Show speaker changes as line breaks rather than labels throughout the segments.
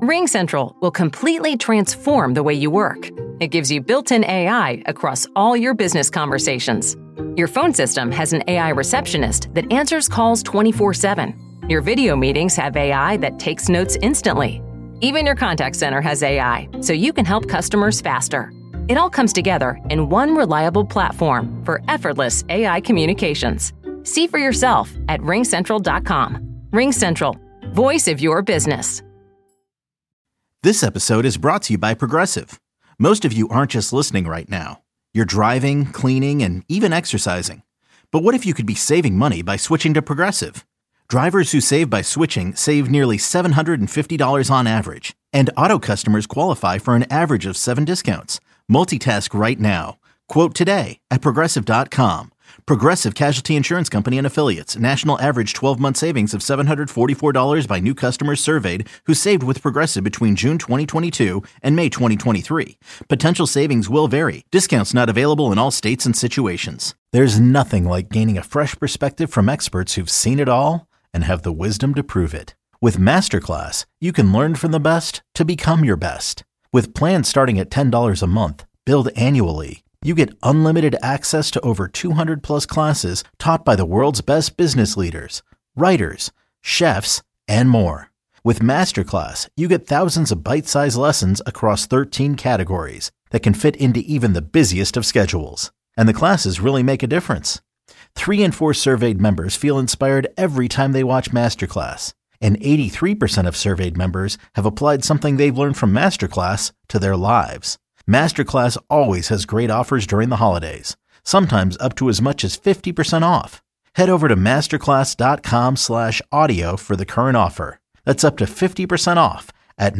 RingCentral will completely transform the way you work. It gives you built-in AI across all your business conversations. Your phone system has an AI receptionist that answers calls 24/7. Your video meetings have AI that takes notes instantly. Even your contact center has AI, so you can help customers faster. It all comes together in one reliable platform for effortless AI communications. See for yourself at ringcentral.com. RingCentral, voice of your business.
This episode is brought to you by Progressive. Most of you aren't just listening right now. You're driving, cleaning, and even exercising. But what if you could be saving money by switching to Progressive? Drivers who save by switching save nearly $750 on average. And auto customers qualify for an average of 7 discounts. Multitask right now. Quote today at Progressive.com. Progressive Casualty Insurance Company and Affiliates. National average 12-month savings of $744 by new customers surveyed who saved with Progressive between June 2022 and May 2023. Potential savings will vary. Discounts not available in all states and situations. There's nothing like gaining a fresh perspective from experts who've seen it all and have the wisdom to prove it. With Masterclass, you can learn from the best to become your best. With plans starting at $10 a month, billed annually, you get unlimited access to over 200 plus classes taught by the world's best business leaders, writers, chefs, and more. With Masterclass, you get thousands of bite-sized lessons across 13 categories that can fit into even the busiest of schedules. And the classes really make a difference. 3 in 4 surveyed members feel inspired every time they watch Masterclass. And 83% of surveyed members have applied something they've learned from Masterclass to their lives. Masterclass always has great offers during the holidays, sometimes up to as much as 50% off. Head over to masterclass.com/audio for the current offer. That's up to 50% off at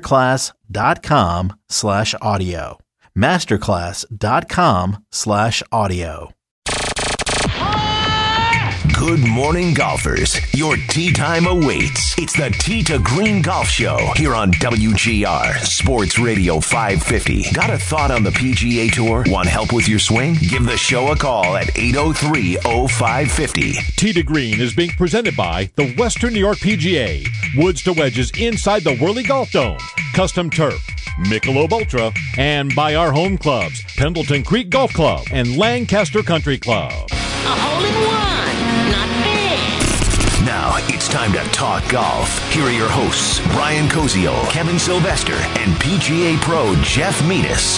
masterclass.com/audio. masterclass.com/audio.
Good morning, golfers. Your tee time awaits. It's the Tee to Green Golf Show here on WGR Sports Radio 550. Got a thought on the PGA Tour? Want help with your swing? Give the show a call at 803-0550.
Tee to Green is being presented by the Western New York PGA. Woods to wedges inside the Whirly Golf Dome. Custom turf. Michelob Ultra. And by our home clubs, Pendleton Creek Golf Club and Lancaster Country Club.
A hole-in-one.
Now it's time to talk golf. Here are your hosts, Brian Koziol, Kevin Sylvester, and PGA Pro Jeff Metis.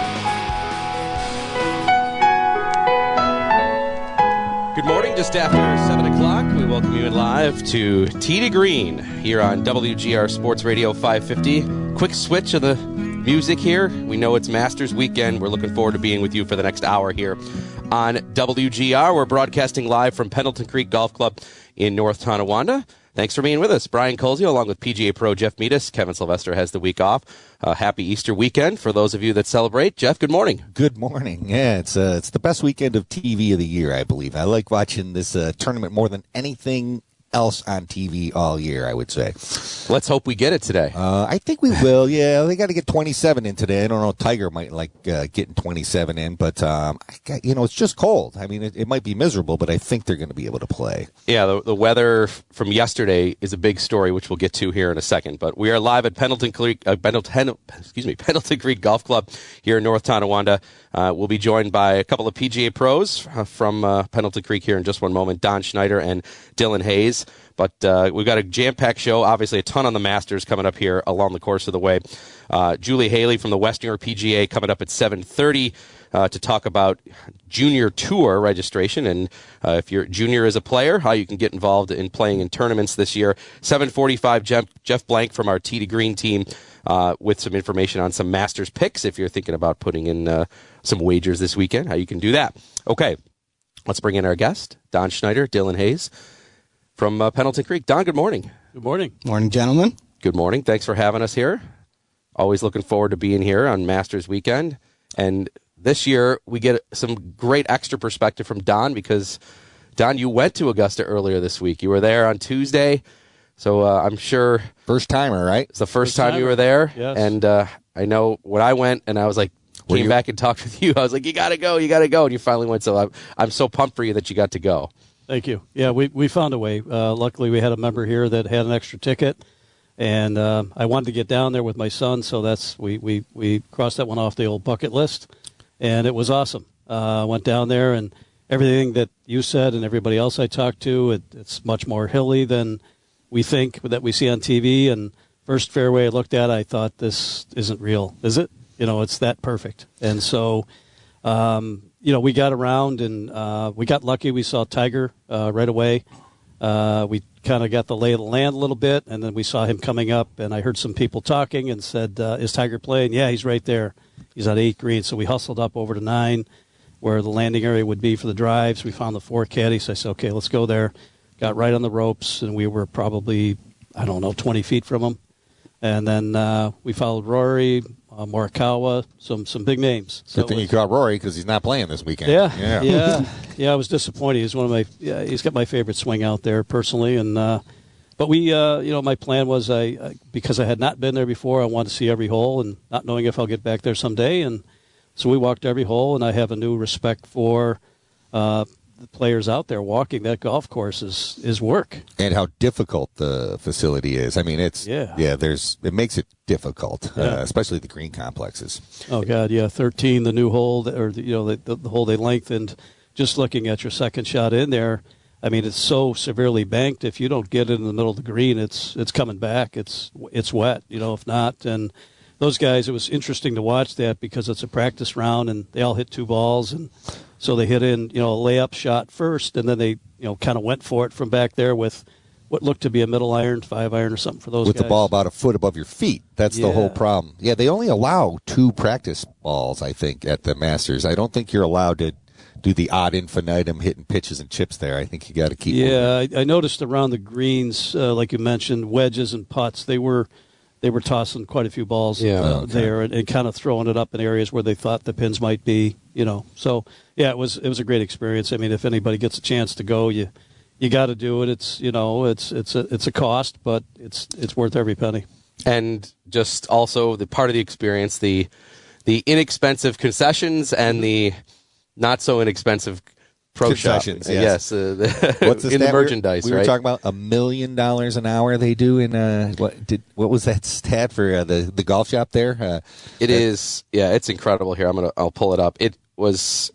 Good morning, just after 7 o'clock. We welcome you in live to Tee to Green here on WGR Sports Radio 550. Quick switch of the music here. We know it's Masters weekend. We're looking forward to being with you for the next hour here on WGR. We're broadcasting live from Pendleton Creek Golf Club in North Tonawanda. Thanks for being with us. Brian Koziol along with PGA Pro Jeff Metis. Kevin Sylvester has the week off. Happy Easter weekend for those of you that celebrate. Jeff, good morning.
Good morning. Yeah, it's the best weekend of TV of the year, I believe. I like watching this tournament more than anything else on TV all year, I would say.
Let's hope we get it today.
I think we will. Yeah, they got to get 27 in today. I don't know. Tiger might like getting 27 in, but it's just cold. I mean, it might be miserable, but I think they're going to be able to play.
Yeah, the weather from yesterday is a big story, which we'll get to here in a second. But we are live at Pendleton Creek Golf Club here in North Tonawanda. We'll be joined by a couple of PGA pros from Pendleton Creek here in just one moment, Don Schneider and Dylan Hayes. But we've got a jam-packed show, obviously a ton on the Masters coming up here along the course of the way. Julie Haley from the Western New York PGA coming up at 7:30 to talk about junior tour registration and if you're junior as a player, how you can get involved in playing in tournaments this year. 7:45, Jeff Blank from our Tee to Green team with some information on some Masters picks if you're thinking about putting in some wagers this weekend, how you can do that. Okay, let's bring in our guest, Don Schneider, Dylan Hayes from Pendleton Creek. Don, good morning.
Good morning.
Morning, gentlemen.
Good morning. Thanks for having us here. Always looking forward to being here on Masters weekend. And this year, we get some great extra perspective from Don because, Don, you went to Augusta earlier this week. You were there on Tuesday, so I'm sure...
First timer, right?
It's the first time you were there.
Yes.
And I know when I went, and I was like, came back and talked with you, I was like, you got to go, and you finally went, so I'm so pumped for you that you got to go.
Thank you. Yeah, we found a way. Luckily, we had a member here that had an extra ticket.
And I wanted to get down there with my son, so we crossed that one off the old bucket list, and it was awesome. Went down there, and everything that you said and everybody else I talked to, it's much more hilly than we think that we see on TV. And first fairway I looked at, I thought, this isn't real, is it? It's that perfect. And so, we got around, and we got lucky. We saw Tiger right away. We kind of got the lay of the land a little bit, and then we saw him coming up, and I heard some people talking and said, is Tiger playing? Yeah, he's right there. He's at 8 green. So we hustled up over to 9, where the landing area would be for the drives. We found the 4 caddy, so I said, okay, let's go there. Got right on the ropes, and we were probably, 20 feet from him. And then we followed Rory, Morikawa, some big names.
Good thing you caught Rory because he's not playing this weekend.
Yeah. I was disappointed. He's one of my. He's got my favorite swing out there personally, and but we, my plan was because I had not been there before, I wanted to see every hole, and not knowing if I'll get back there someday, and so we walked every hole, and I have a new respect for the players out there. Walking that golf course is work,
and how difficult the facility is. I mean, it makes it difficult, especially the green complexes.
Oh God, yeah, 13, the new hole, or the hole they lengthened. Just looking at your second shot in there, I mean, it's so severely banked. If you don't get it in the middle of the green, it's coming back. It's wet, if not. And those guys, it was interesting to watch that because it's a practice round, and they all hit 2 balls, and so they hit in, a layup shot first, and then they, kind of went for it from back there with what looked to be a middle iron, 5-iron or something for those
with
guys.
The ball about a foot above your feet. That's the whole problem. Yeah, they only allow 2 practice balls, I think, at the Masters. I don't think you're allowed to do the ad infinitum hitting pitches and chips there. I think you got to keep.
Yeah, I noticed around the greens, like you mentioned, wedges and putts. They were tossing quite a few balls there and kind of throwing it up in areas where they thought the pins might be. So yeah, it was a great experience. I mean, if anybody gets a chance to go, you got to do it. It's it's a cost, but it's worth every penny.
And just also the part of the experience, the inexpensive concessions and the not so inexpensive pro shop.
Yes.
What's the
in the
merchandise,
we were talking about $1 million an hour they do in what was that stat for the golf shop there?
It's incredible here. I'll pull it up. It was,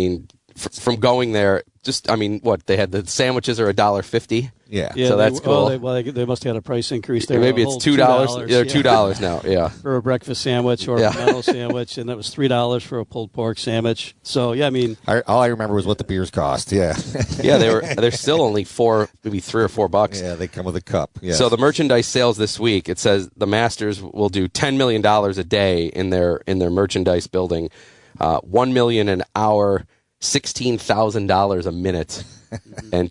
from going there, they had the sandwiches are $1.50.
Yeah,
so that's cool.
They must have had a price increase there.
Maybe it's $2. They're $2 now. Yeah,
for a breakfast sandwich or a pimento sandwich, and that was $3 for a pulled pork sandwich. So yeah,
all I remember was what the beers cost. Yeah,
yeah, they're still only $4, maybe $3 or $4.
Yeah, they come with a cup. Yeah.
So the merchandise sales this week, it says the Masters will do $10 million a day in their merchandise building, $1 million an hour, $16,000 a minute. And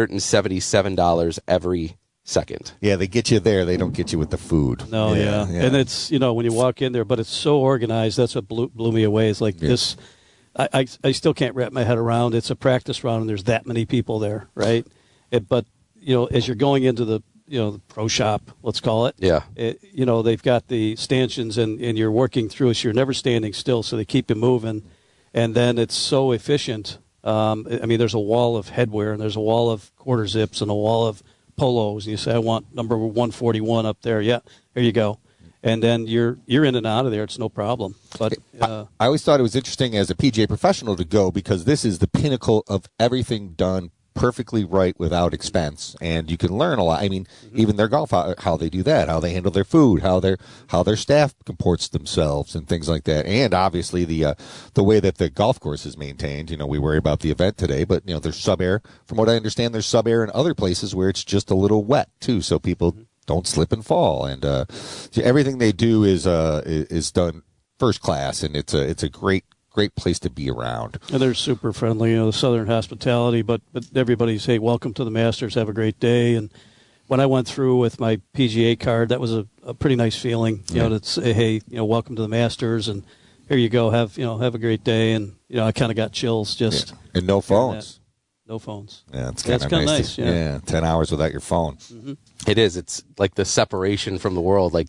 $277 every second.
Yeah, they get you there. They don't get you with the food.
No, yeah. And it's, when you walk in there, but it's so organized. That's what blew me away. It's like this. I still can't wrap my head around. It's a practice round, and there's that many people there, right? But, as you're going into the pro shop, let's call it.
Yeah.
They've got the stanchions, and you're working through it. So you're never standing still, so they keep you moving. And then it's so efficient. There's a wall of headwear, and there's a wall of quarter zips, and a wall of polos. And you say, I want number 141 up there. Yeah, there you go. And then you're in and out of there. It's no problem. But
I always thought it was interesting as a PGA professional to go because this is the pinnacle of everything done perfectly right without expense, and you can learn a lot. Even their golf, how they do that, how they handle their food, how their staff comports themselves, and things like that. And obviously the way that the golf course is maintained. We worry about the event today, but there's sub air. From what I understand, there's sub air in other places where it's just a little wet too, so people don't slip and fall. And everything they do is done first class, and it's a great place to be around.
And they're super friendly, the Southern hospitality, but everybody's, hey, welcome to the Masters, have a great day. And when I went through with my PGA card, that was a pretty nice feeling, to say, hey, welcome to the Masters, and here you go, have a great day. And, I kind of got chills just.
Yeah. And no phones.
No phones.
Yeah, it's kind of nice. Yeah, 10 hours without your phone.
Mm-hmm. It is. It's like the separation from the world, like that.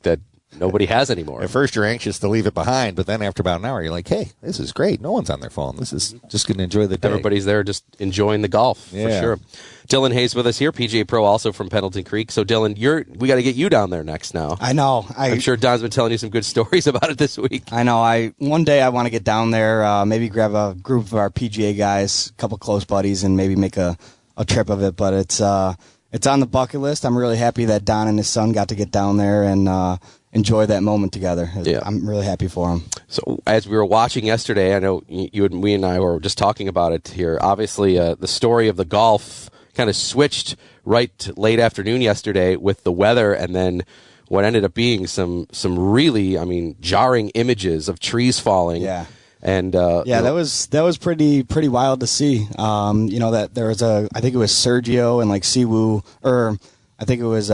nobody has anymore.
At first, you're anxious to leave it behind, but then after about an hour, you're like, hey, this is great. No one's on their phone. This is just going to enjoy the day.
Everybody's there just enjoying the golf, for
Yeah.
sure. Dylan Hayes with us here, PGA Pro, also from Pendleton Creek. So, Dylan, we got to get you down there next now.
I know.
I'm sure Don's been telling you some good stories about it this week.
I know. One day I want to get down there, maybe grab a group of our PGA guys, a couple close buddies, and maybe make a trip of it. But it's on the bucket list. I'm really happy that Don and his son got to get down there and enjoy that moment together.
Yeah.
I'm really happy for them.
So, as we were watching yesterday, I know we and I were just talking about it here. Obviously, the story of the golf kind of switched right late afternoon yesterday with the weather, and then what ended up being some really, jarring images of trees falling.
Yeah.
And
that was pretty wild to see. That there was I think it was Sergio and like Siwoo, or I think it was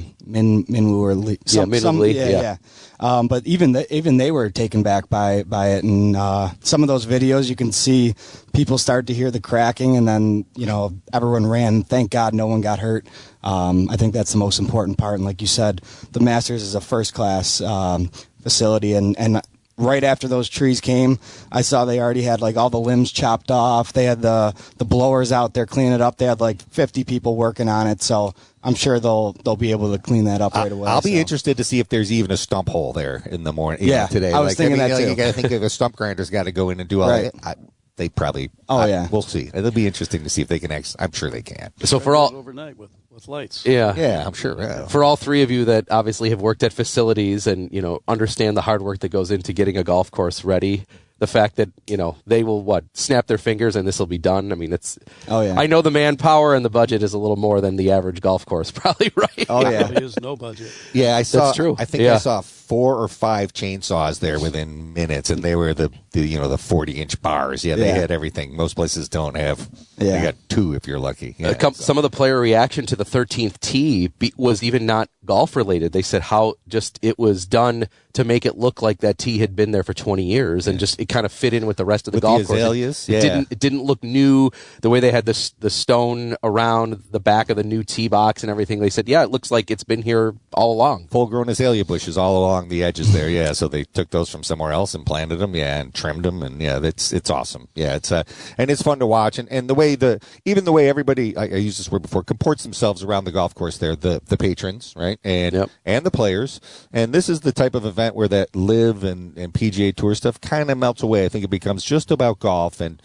Minwoo or Lee.
Minwoo Lee. Yeah.
But even they were taken back by it, and some of those videos you can see people start to hear the cracking, and then everyone ran. Thank God no one got hurt. I think that's the most important part. And like you said, the Masters is a first class facility, and right after those trees came, I saw they already had like all the limbs chopped off. They had the blowers out there cleaning it up. They had like 50 people working on it, so I'm sure they'll be able to clean that up right away.
I'll be interested to see if there's even a stump hole there in the morning. Today.
I was thinking that too.
You got to think if a stump grinder's got to go in and do all
right.
that. They probably. We'll see. It'll be interesting to see if they can. I'm sure they can.
So for all
overnight with lights.
Yeah, I'm sure. Yeah.
For all three of you that obviously have worked at facilities and understand the hard work that goes into getting a golf course ready, the fact that they will snap their fingers and this will be done. I mean, it's.
Oh yeah.
I know the manpower and the budget is a little more than the average golf course, probably, right?
Oh yeah.
There is no budget.
Yeah, I saw.
That's true.
I think I saw 4 or 5 chainsaws there within minutes, and they were the 40-inch bars. Yeah, they had everything. Most places don't have.
Yeah.
They got 2 if you're lucky. Yeah,
Some of the player reaction to the 13th tee was even not golf related. They said how just it was done to make it look like that tee had been there for 20 years, and just it kind of fit in with the rest of the golf course.
Azaleas,
It didn't look new. The way they had the stone around the back of the new tee box and everything. They said, it looks like it's been here all along.
Full-grown azalea bushes all along the edges there. Yeah, so they took those from somewhere else and planted them. Yeah, and trimmed them, and it's awesome. Yeah, it's and it's fun to watch, and the way the way everybody I used this word before comports themselves around the golf course there, the patrons, right, and the players, and this is the type of event where that live and PGA Tour stuff kind of melts away. I think it becomes just about golf, and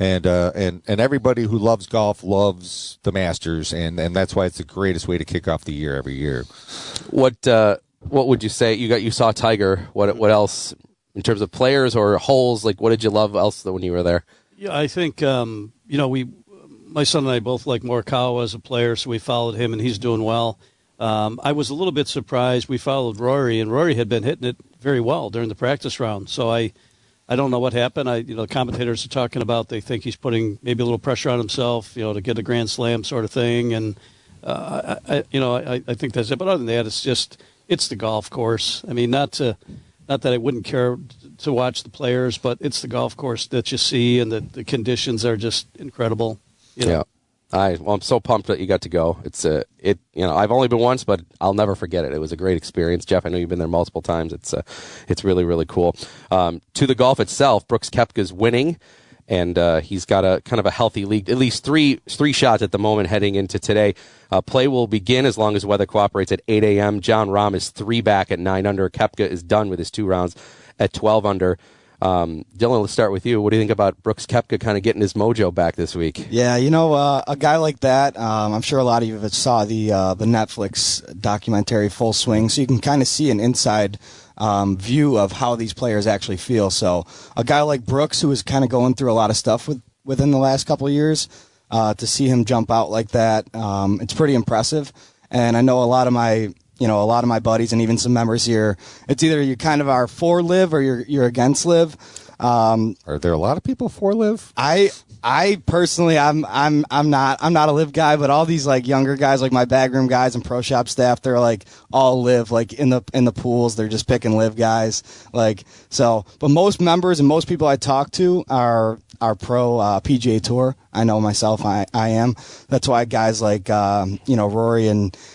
everybody who loves golf loves the Masters, and that's why it's the greatest way to kick off the year every year.
What would you say? You saw Tiger. What else in terms of players or holes? Like, what did you love else when you were there?
Yeah, I think my son and I both like Morikawa as a player, so we followed him, and he's doing well. I was a little bit surprised. We followed Rory, and Rory had been hitting it very well during the practice round. So I don't know what happened. The commentators are talking about they think he's putting maybe a little pressure on himself, to get a Grand Slam sort of thing. And I think that's it. But other than that, it's the golf course. I mean, not that I wouldn't care to watch the players, but it's the golf course that you see, and the conditions are just incredible.
Yeah. I'm so pumped that you got to go. I've only been once, but I'll never forget it. It was a great experience. Jeff, I know you've been there multiple times. It's really, really cool. To the golf itself, Brooks Koepka's winning, and he's got a kind of a healthy lead. At least three shots at the moment heading into today. Play will begin as long as weather cooperates at 8 a.m. John Rahm is 3 back at 9 under. Koepka is done with his 2 rounds at 12 under. Dylan, let's start with you. What do you think about Brooks Koepka kind of getting his mojo back this week?
Yeah, a guy like that, I'm sure a lot of you saw the Netflix documentary Full Swing, so you can kind of see an inside view of how these players actually feel. So a guy like Brooks, who is kind of going through a lot of stuff within the last couple of years, to see him jump out like that, it's pretty impressive. And I know a lot of my buddies and even some members here, it's either you kind of are for live or you're against live.
Are there a lot of people for live?
I personally, I'm not a live guy, but all these like younger guys, like my backroom guys and pro shop staff, they're like all live, like in the pools, they're just picking live guys, like so. But most members and most people I talk to are pro PGA Tour. I know myself, I am. That's why guys like Rory and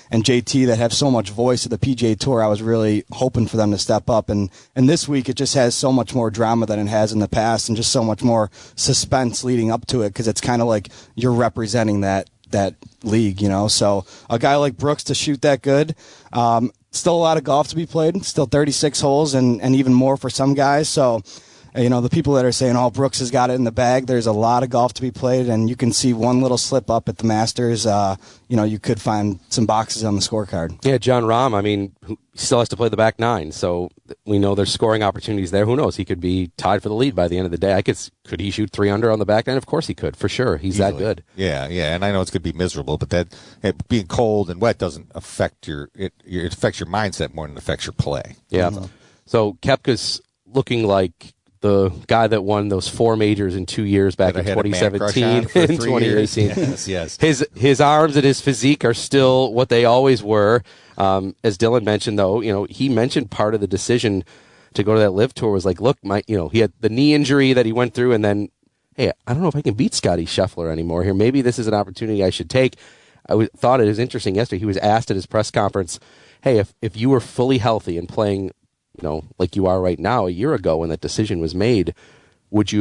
JT that have so much voice at the PGA Tour. I was really hoping for them to step up. And this week it just has so much more drama than it has in the past, and just so much more suspense leading up to it, because it's kind of like you're representing that league, So a guy like Brooks to shoot that good, still a lot of golf to be played, still 36 holes and even more for some guys. So, the people that are saying, oh, Brooks has got it in the bag, there's a lot of golf to be played, and you can see one little slip up at the Masters. You could find some boxes on the scorecard.
Yeah, John Rahm, he still has to play the back nine, so we know there's scoring opportunities there. Who knows? He could be tied for the lead by the end of the day. Could he shoot 3 under on the back nine? Of course he could, for sure. He's
easily.
That good.
Yeah, and I know it's going to be miserable, but that being cold and wet doesn't affect it affects your mindset more than it affects your play.
Yeah. Mm-hmm. So Koepka's looking like the guy that won those 4 majors in 2 years back in 2017 and 2018.
Yes.
His arms and his physique are still what they always were. As Dylan mentioned, though, he mentioned part of the decision to go to that LIV tour was like, look, he had the knee injury that he went through, and then, hey, I don't know if I can beat Scotty Scheffler anymore here. Maybe this is an opportunity I should take. Thought it was interesting yesterday. He was asked at his press conference, hey, if you were fully healthy and playing like you are right now, a year ago when that decision was made, would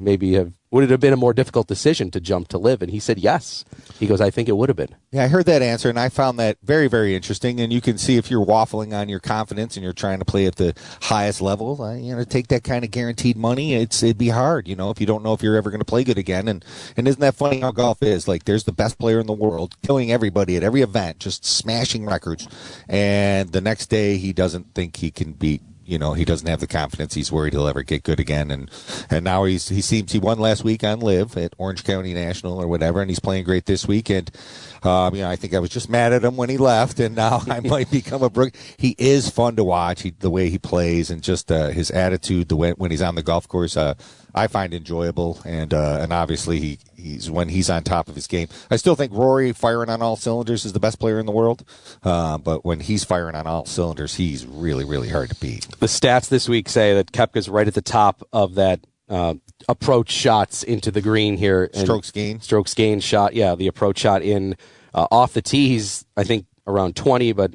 it have been a more difficult decision to jump to LIV? And he said yes. He goes, I think it would have been.
Yeah, I heard that answer, and I found that very, very interesting. And you can see if you're waffling on your confidence and you're trying to play at the highest level, take that kind of guaranteed money, it'd be hard, if you don't know if you're ever going to play good again. And isn't that funny how golf is? Like, there's the best player in the world, killing everybody at every event, just smashing records. And the next day, he doesn't think he can beat. He doesn't have the confidence. He's worried he'll ever get good again. And now he won last week on LIV at Orange County National or whatever, and he's playing great this week. And, I think I was just mad at him when he left, and now I might become a Brook. He is fun to watch, the way he plays and just his attitude, when he's on the golf course, I find enjoyable. And obviously when he's on top of his game. I still think Rory firing on all cylinders is the best player in the world. But when he's firing on all cylinders, he's really, really hard to beat.
The stats this week say that Koepka's right at the top of that approach shots into the green here.
Strokes gained
shot. Yeah, the approach shot in off the tee. He's, I think, around 20, but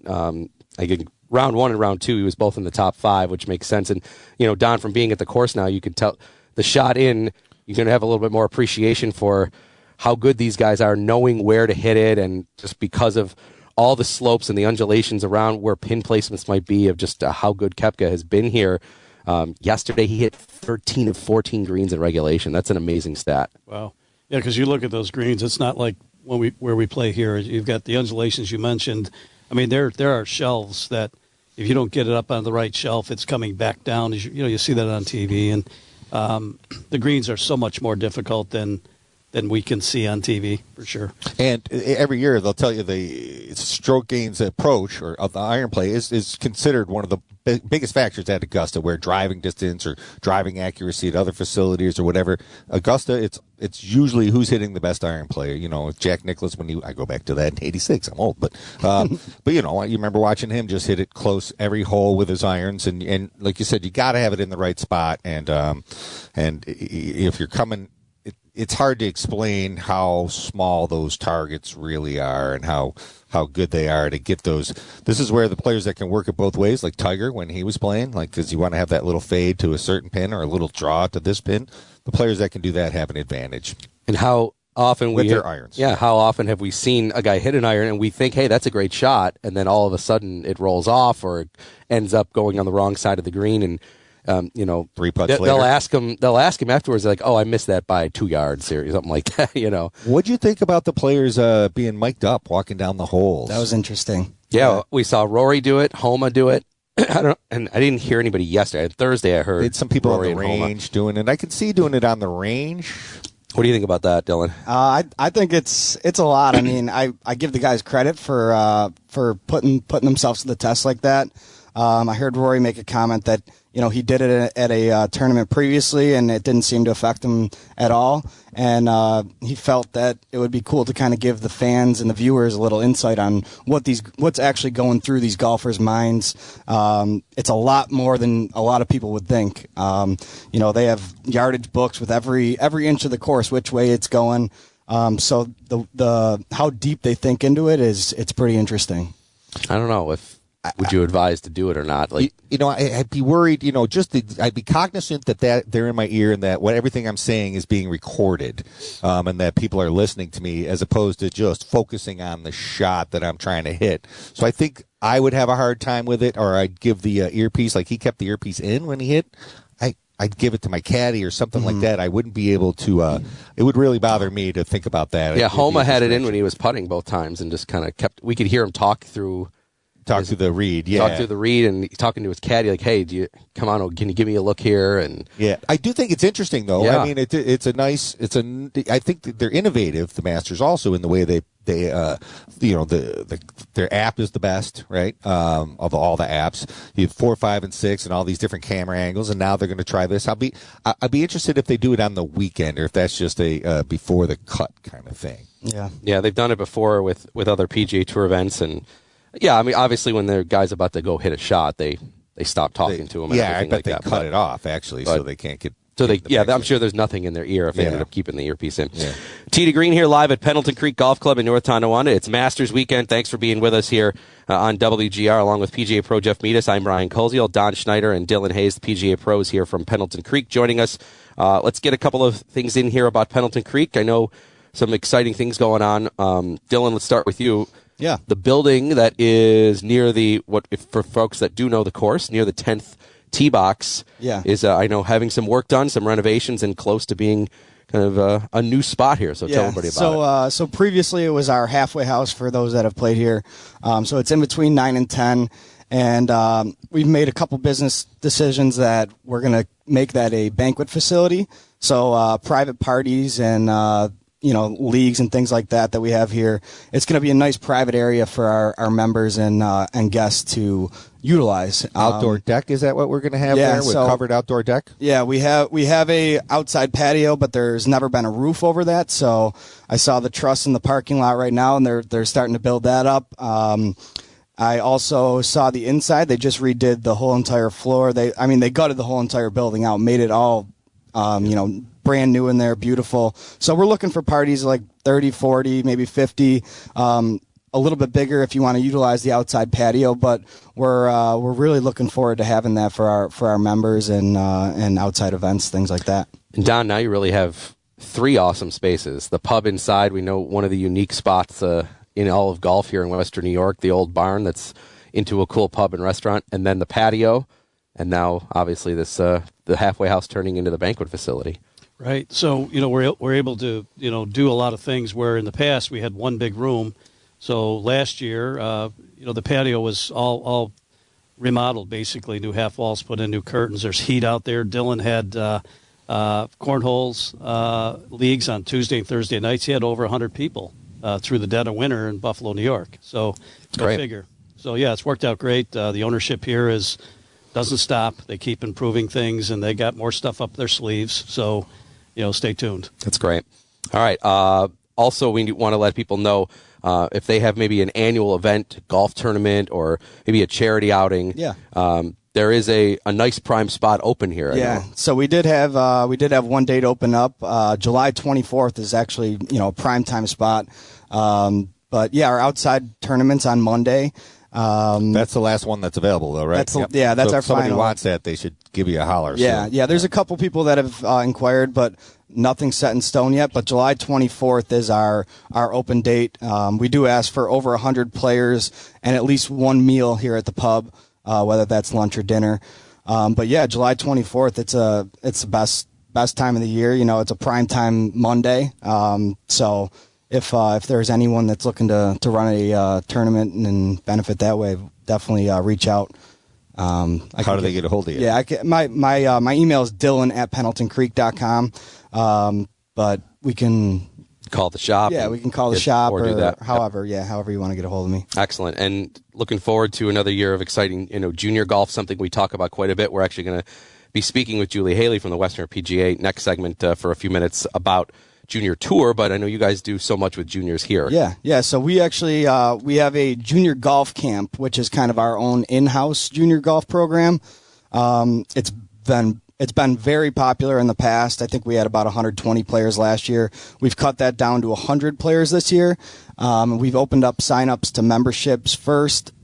round 1 and round 2, he was both in the top 5, which makes sense. And, Don, from being at the course now, you can tell the shot in, you're going to have a little bit more appreciation for how good these guys are, knowing where to hit it, and just because of all the slopes and the undulations around where pin placements might be, of just how good Koepka has been here. Yesterday, he hit 13 of 14 greens in regulation. That's an amazing stat.
Wow. Yeah, because you look at those greens, it's not like where we play here. You've got the undulations you mentioned. There are shelves that if you don't get it up on the right shelf, it's coming back down. You see that on TV, and the greens are so much more difficult than we can see on TV, for sure. And
every year they'll tell you the stroke gains approach or of the iron play is considered one of the biggest factors at Augusta, where driving distance or driving accuracy at other facilities or whatever. Augusta, it's usually who's hitting the best iron player. Jack Nicklaus, I go back to that in '86. I'm old, but you remember watching him just hit it close every hole with his irons, and like you said, you got to have it in the right spot, and if you're coming. It's hard to explain how small those targets really are and how good they are to get those. This is where the players that can work it both ways, like Tiger when he was playing, because you want to have that little fade to a certain pin or a little draw to this pin. The players that can do that have an advantage.
And how often
with their irons?
Yeah, how often have we seen a guy hit an iron and we think, hey, that's a great shot, and then all of a sudden it rolls off or it ends up going on the wrong side of the green, and
3 putts later.
They'll ask him afterwards, like, oh, I missed that by 2 yards or something like that.
What'd you think about the players being mic'd up, walking down the holes?
That was interesting.
Yeah, we saw Rory do it, Homa do it. I didn't hear anybody yesterday. Thursday, I heard
some people
Rory
on the range doing it. I could see doing it on the range.
What do you think about that, Dylan?
I think it's a lot. I give the guys credit for putting themselves to the test like that. I heard Rory make a comment that he did it at a tournament previously, and it didn't seem to affect him at all. And he felt that it would be cool to kind of give the fans and the viewers a little insight on what's actually going through these golfers' minds. It's a lot more than a lot of people would think. They have yardage books with every inch of the course, which way it's going. So the how deep they think into it's pretty interesting.
I don't know if would you advise to do it or not. Like,
I'd be worried. I'd be cognizant that they're in my ear and that everything I'm saying is being recorded, and that people are listening to me as opposed to just focusing on the shot that I'm trying to hit. So I think I would have a hard time with it, or I'd give the earpiece, like he kept the earpiece in when he hit. I'd give it to my caddy or something like that. I wouldn't be able to. It would really bother me to think about that.
Yeah, Homa had it in when he was putting both times and just kind of kept. We could hear him talk through
the read. Yeah,
talk through the read and talking to his caddy like, "Hey, can you give me a look here?" And
yeah, I do think it's interesting though.
Yeah.
I mean, I think that they're innovative. The Masters also in the way they their app is the best, right? Of all the apps, you have 4, 5, and 6, and all these different camera angles. And now they're going to try this. I'd be interested if they do it on the weekend or if that's just a before the cut kind of thing.
Yeah, they've done it before with other PGA Tour events, and yeah, I mean, obviously when their guy's about to go hit a shot, they stop talking to him. And
I bet
like
they
that.
cut it off actually, so they can't get.
So I'm sure there's nothing in their ear if they ended up keeping the earpiece in.
Yeah.
Tee to Green here live at Pendleton Creek Golf Club in North Tonawanda. It's Masters weekend. Thanks for being with us here on WGR along with PGA Pro Jeff Meadis. I'm Brian Koziel, Don Schneider, and Dylan Hayes, the PGA Pros here from Pendleton Creek joining us. Let's get a couple of things in here about Pendleton Creek. I know some exciting things going on. Dylan, let's start with you.
Yeah.
The building that is near for folks that do know the course, near the 10th tee box is, I know, having some work done, some renovations, and close to being kind of a new spot here. So tell everybody about it.
So previously it was our halfway house for those that have played here. So it's in between 9 and 10. And we've made a couple business decisions that we're going to make that a banquet facility. So private parties and leagues and things like that we have here. It's going to be a nice private area for our members and guests to utilize.
Outdoor deck, is that what we're going to have there with covered outdoor deck?
Yeah, we have a outside patio, but there's never been a roof over that. So I saw the truss in the parking lot right now, and they're starting to build that up. I also saw the inside. They just redid the whole entire floor. They gutted the whole entire building out, made it all brand new in there, beautiful. So we're looking for parties like 30, 40, maybe 50, a little bit bigger if you want to utilize the outside patio. But we're really looking forward to having that for our members and outside events, things like that.
And Don, now you really have 3 awesome spaces. The pub inside, we know one of the unique spots in all of golf here in Western New York, the old barn that's into a cool pub and restaurant, and then the patio, and now obviously this the halfway house turning into the banquet facility.
Right. So, we're able to, do a lot of things where in the past we had one big room. So last year, the patio was all remodeled, basically, new half walls put in, new curtains. There's heat out there. Dylan had cornholes leagues on Tuesday and Thursday nights. He had over 100 people through the dead of winter in Buffalo, New York. So go figure. So, yeah, it's worked out great. The ownership here doesn't stop. They keep improving things, and they got more stuff up their sleeves. So, stay tuned.
That's great. All right. Also, we want to let people know if they have maybe an annual event, golf tournament, or maybe a charity outing.
Yeah.
There is a nice prime spot open here.
Yeah. So we did have one date open up. July 24th is actually a prime time spot. But yeah, our outside tournament's on Monday.
That's the last one that's available, though, right?
That's our
if somebody
final.
wants that, they should give you a holler.
Yeah,
so.
There's a couple people that have inquired, but nothing's set in stone yet. But July 24th is our open date. We do ask for over 100 players and at least one meal here at the pub, whether that's lunch or dinner. But yeah, July 24th, it's the best time of the year. It's a prime time Monday. So. If there's anyone that's looking to run a tournament and benefit that way, definitely reach out.
How do they get a hold of you?
Yeah, my email is dylan@pendletonCreek.com. But we can
call the shop.
Yeah, we can call the shop
or do that.
However you want to get a hold of me.
Excellent. And looking forward to another year of exciting, junior golf, something we talk about quite a bit. We're actually going to be speaking with Julie Haley from the Western PGA next segment for a few minutes about junior tour, but I know you guys do so much with juniors here.
Yeah. So we actually we have a junior golf camp, which is kind of our own in-house junior golf program. It's been very popular in the past. I think we had about 120 players last year. We've cut that down to 100 players this year. We've opened up sign-ups to memberships first.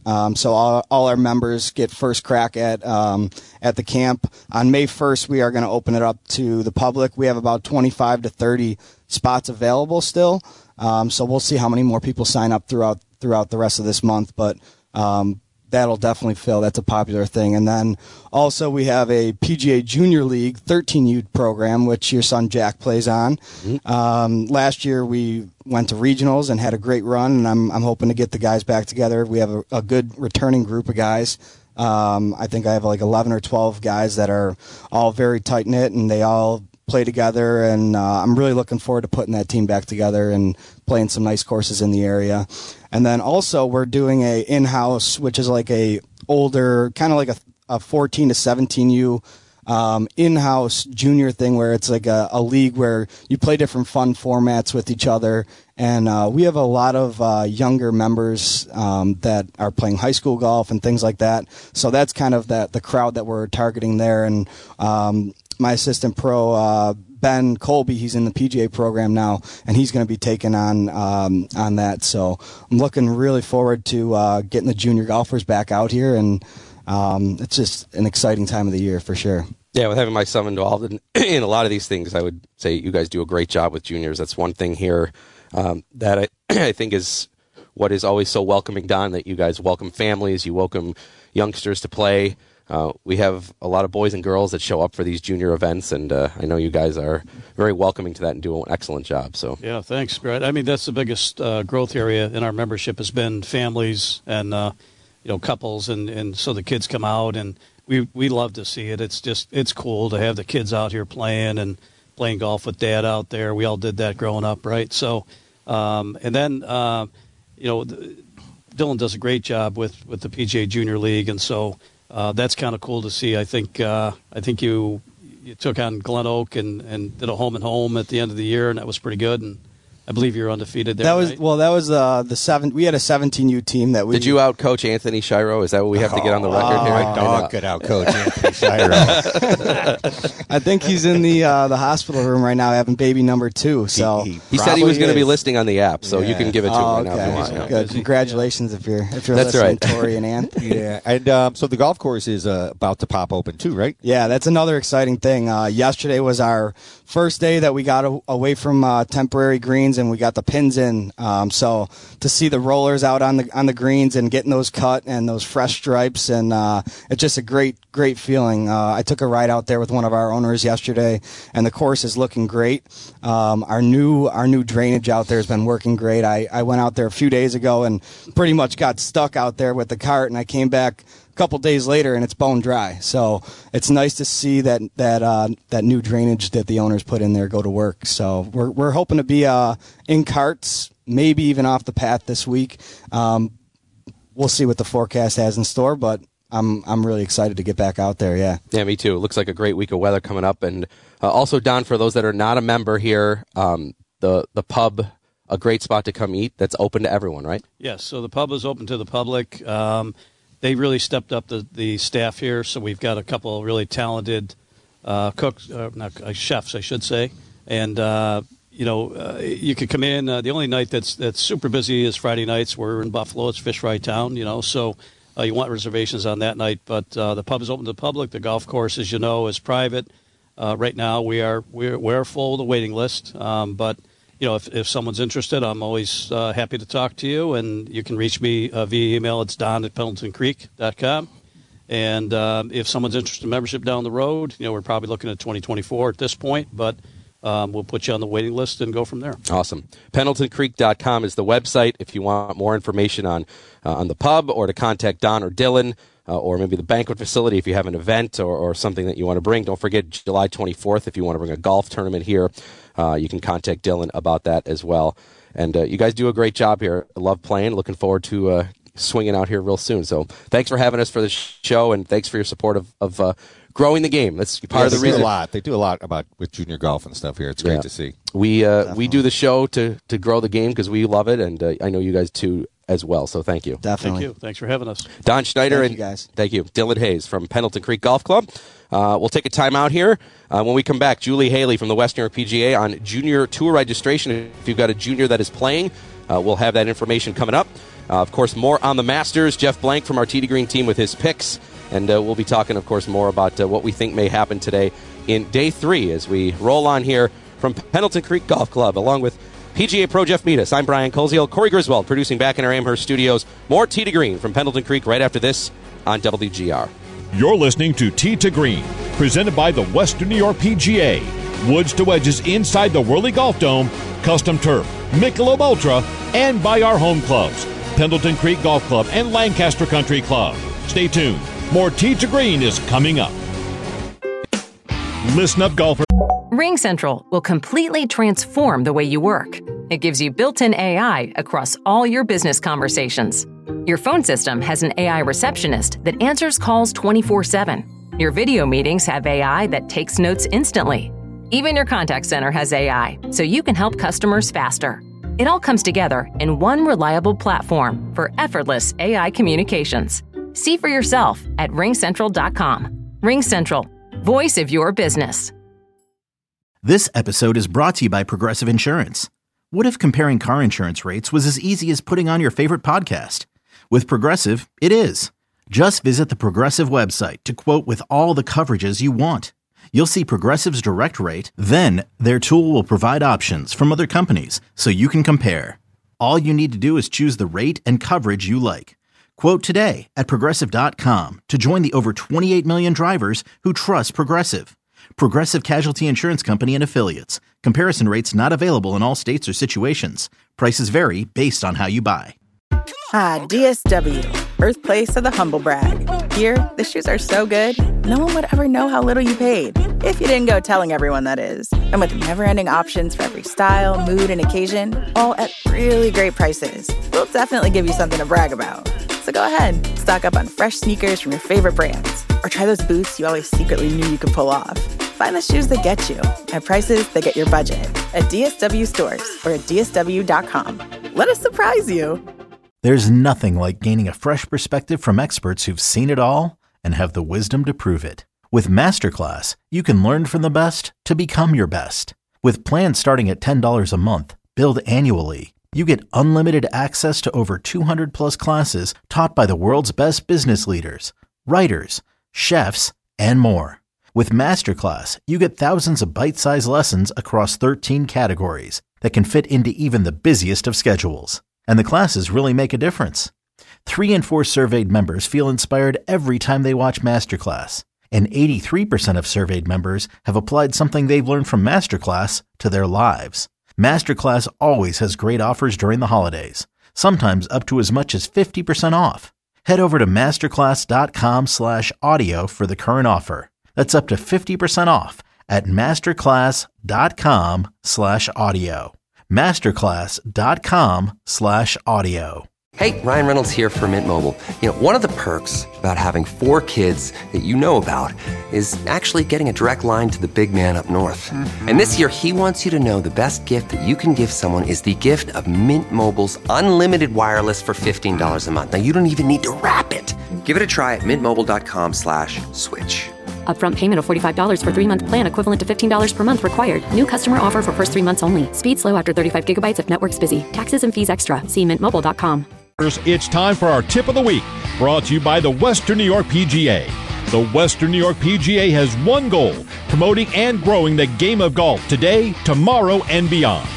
So all our members get first crack at the camp. On May 1st, we are going to open it up to the public. We have about 25 to 30 spots available still. So we'll see how many more people sign up throughout the rest of this month. But that'll definitely fill. That's a popular thing. And then also we have a PGA Junior League 13U program, which your son Jack plays on. Mm-hmm. Last year we went to regionals and had a great run, and I'm hoping to get the guys back together. We have a good returning group of guys. I think I have like 11 or 12 guys that are all very tight-knit, and they all play together, and I'm really looking forward to putting that team back together and playing some nice courses in the area. And then also we're doing a in-house, which is like a older, kind of like a 14 to 17U in-house junior thing, where it's like a league where you play different fun formats with each other. And we have a lot of younger members that are playing high school golf and things like that. So that's kind of the crowd that we're targeting there. And my assistant pro, Ben Colby, he's in the PGA program now, and he's going to be taking on that. So I'm looking really forward to getting the junior golfers back out here, and it's just an exciting time of the year for sure.
Yeah, with having my son involved in a lot of these things, I would say you guys do a great job with juniors. That's one thing here that I think is what is always so welcoming, Don, that you guys welcome families, you welcome youngsters to play. We have a lot of boys and girls that show up for these junior events, and I know you guys are very welcoming to that and do an excellent job. So
yeah, thanks, Brett. I mean, that's the biggest growth area in our membership has been families and couples, and so the kids come out, and we love to see it. It's cool to have the kids out here playing golf with Dad out there. We all did that growing up, right? So, and then Dylan does a great job with the PGA Junior League, and so. That's kind of cool to see. I think you took on Glen Oak and did a home and home at the end of the year, and that was pretty good. And I believe you're undefeated there.
That was
right?
Well. That was the 7. We had a 17U team that we.
Did you out coach Anthony Shiro? Is that what we have to get on the record here?
My dog could out coach Anthony Shiro.
I think he's in the hospital room right now having baby number 2. So
he said he was going to be listening on the app, so you can give it to him right now.
Okay.
If you want.
Good. Congratulations if you're
That's
listening,
right.
Tori and Anth.
Yeah, and so the golf course is about to pop open too, right?
Yeah, that's another exciting thing. Yesterday was our first day that we got away from temporary greens, and we got the pins in. So to see the rollers out on the greens and getting those cut and those fresh stripes, and it's just a great feeling. I took a ride out there with one of our owners yesterday, and the course is looking great. Our new drainage out there has been working great. I went out there a few days ago and pretty much got stuck out there with the cart, and I came back couple days later and it's bone dry. So it's nice to see that new drainage that the owners put in there go to work. So we're hoping to be in carts, maybe even off the path this week. We'll see what the forecast has in store, but I'm really excited to get back out there. Yeah,
me too. It looks like a great week of weather coming up, and also Don, for those that are not a member here, the pub, a great spot to come eat. That's open to everyone, right?
Yes. So the pub is open to the public. They really stepped up the staff here, so we've got a couple of really talented cooks, chefs, I should say. And, you could come in. The only night that's super busy is Friday nights. We're in Buffalo. It's Fish Fry Town, so you want reservations on that night. But the pub is open to the public. The golf course, as you know, is private. Right now we're full of the waiting list, but if someone's interested, I'm always happy to talk to you, and you can reach me via email. It's don@pendletoncreek.com. And if someone's interested in membership down the road, we're probably looking at 2024 at this point, but we'll put you on the waiting list and go from there.
Awesome. PendletonCreek.com is the website if you want more information on the pub, or to contact Don or Dylan, or maybe the banquet facility if you have an event or something that you want to bring. Don't forget July 24th if you want to bring a golf tournament here. You can contact Dylan about that as well. And you guys do a great job here. I love playing. Looking forward to swinging out here real soon. So thanks for having us for the show, and thanks for your support of growing the game. That's part of the reason.
They do a lot with junior golf and stuff here. It's great to see.
We do the show to grow the game because we love it, and I know you guys too as well. So thank you.
Definitely.
Thank you. Thanks for having us.
Don Schneider
Thank you guys.
Thank you. Dylan Hayes from Pendleton Creek Golf Club. We'll take a time out here. When we come back, Julie Haley from the Western New York PGA on junior tour registration. If you've got a junior that is playing, We'll have that information coming up. Of course, more on the Masters. Jeff Blank from our Tee to Green team with his picks. And we'll be talking, of course, more about what we think may happen today in Day 3 as we roll on here from Pendleton Creek Golf Club, along with PGA Pro Jeff Meadus. I'm Brian Koziel. Corey Griswold producing back in our Amherst studios. More Tee to Green from Pendleton Creek right after this on WGR.
You're listening to Tee to Green, presented by the Western New York PGA. Woods to wedges inside the Whirly Golf Dome, custom turf, Michelob Ultra, and by our home clubs, Pendleton Creek Golf Club and Lancaster Country Club. Stay tuned. More Tee to Green is coming up. Listen up, golfer.
Ring Central will completely transform the way you work. It gives you built-in AI across all your business conversations. Your phone system has an AI receptionist that answers calls 24/7. Your video meetings have AI that takes notes instantly. Even your contact center has AI, so you can help customers faster. It all comes together in one reliable platform for effortless AI communications. See for yourself at ringcentral.com. Ring Central, voice of your business.
This episode is brought to you by Progressive Insurance. What if comparing car insurance rates was as easy as putting on your favorite podcast? With Progressive, it is. Just visit the Progressive website to quote with all the coverages you want. You'll see Progressive's direct rate, then their tool will provide options from other companies so you can compare. All you need to do is choose the rate and coverage you like. Quote today at Progressive.com to join the over 28 million drivers who trust Progressive. Progressive Casualty Insurance Company and Affiliates. Comparison rates not available in all states or situations. Prices vary based on how you buy.
Ah, DSW, birthplace of the humble brag. Here, the shoes are so good, no one would ever know how little you paid. If you didn't go telling everyone, that is. And with never-ending options for every style, mood, and occasion, all at really great prices, we'll definitely give you something to brag about. So go ahead, stock up on fresh sneakers from your favorite brands, or try those boots you always secretly knew you could pull off. Find the shoes that get you at prices that get your budget at DSW stores or at DSW.com. Let us surprise you.
There's nothing like gaining a fresh perspective from experts who've seen it all and have the wisdom to prove it. With Masterclass, you can learn from the best to become your best. With plans starting at $10 a month, billed annually, you get unlimited access to over 200 plus classes taught by the world's best business leaders, writers, chefs, and more. With Masterclass, you get thousands of bite-sized lessons across 13 categories that can fit into even the busiest of schedules. And the classes really make a difference. 3 in 4 surveyed members feel inspired every time they watch Masterclass. And 83% of surveyed members have applied something they've learned from Masterclass to their lives. Masterclass always has great offers during the holidays, sometimes up to as much as 50% off. Head over to masterclass.com/audio for the current offer. That's up to 50% off at masterclass.com/audio. masterclass.com/audio.
Hey, Ryan Reynolds here for Mint Mobile. You know, one of the perks about having 4 kids that you know about is actually getting a direct line to the big man up north. And this year, he wants you to know the best gift that you can give someone is the gift of Mint Mobile's unlimited wireless for $15 a month. Now, you don't even need to wrap it. Give it a try at mintmobile.com/switch.
Upfront payment of $45 for 3-month plan equivalent to $15 per month required. New customer offer for first 3 months only. Speed slow after 35 gigabytes if network's busy. Taxes and fees extra. See mintmobile.com.
It's time for our tip of the week, brought to you by the Western New York PGA. The Western New York PGA has one goal: promoting and growing the game of golf today, tomorrow, and beyond.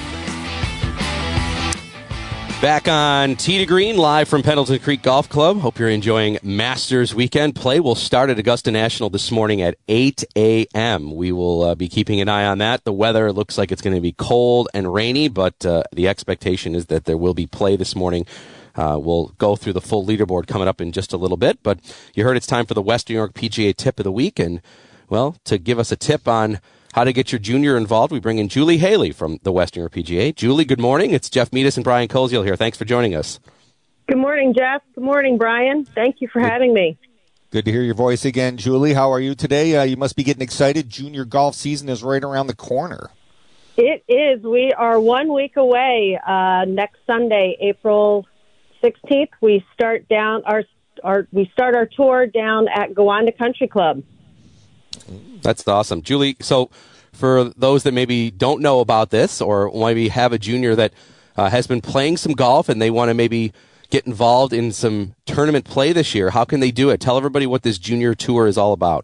Back on Tee to Green, live from Pendleton Creek Golf Club. Hope you're enjoying Masters weekend. Play will start at Augusta National this morning at 8 a.m. We will be keeping an eye on that. The weather looks like it's going to be cold and rainy, but the expectation is that there will be play this morning. We'll go through the full leaderboard coming up in just a little bit, but you heard it's time for the Western New York PGA tip of the week, and, well, to give us a tip on how to get your junior involved, we bring in Julie Haley from the Western New York PGA. Julie, good morning. It's Jeff Meadus and Brian Koziel here. Thanks for joining us.
Good morning, Jeff. Good morning, Brian. Thank you for having me.
Good to hear your voice again, Julie. How are you today? You must be getting excited. Junior golf season is right around the corner.
It is. We are 1 week away. Next Sunday, April 16th, we start our tour down at Gowanda Country Club.
That's awesome. Julie, so for those that maybe don't know about this or maybe have a junior that has been playing some golf and they want to maybe get involved in some tournament play this year, how can they do it? Tell everybody what this junior tour is all about.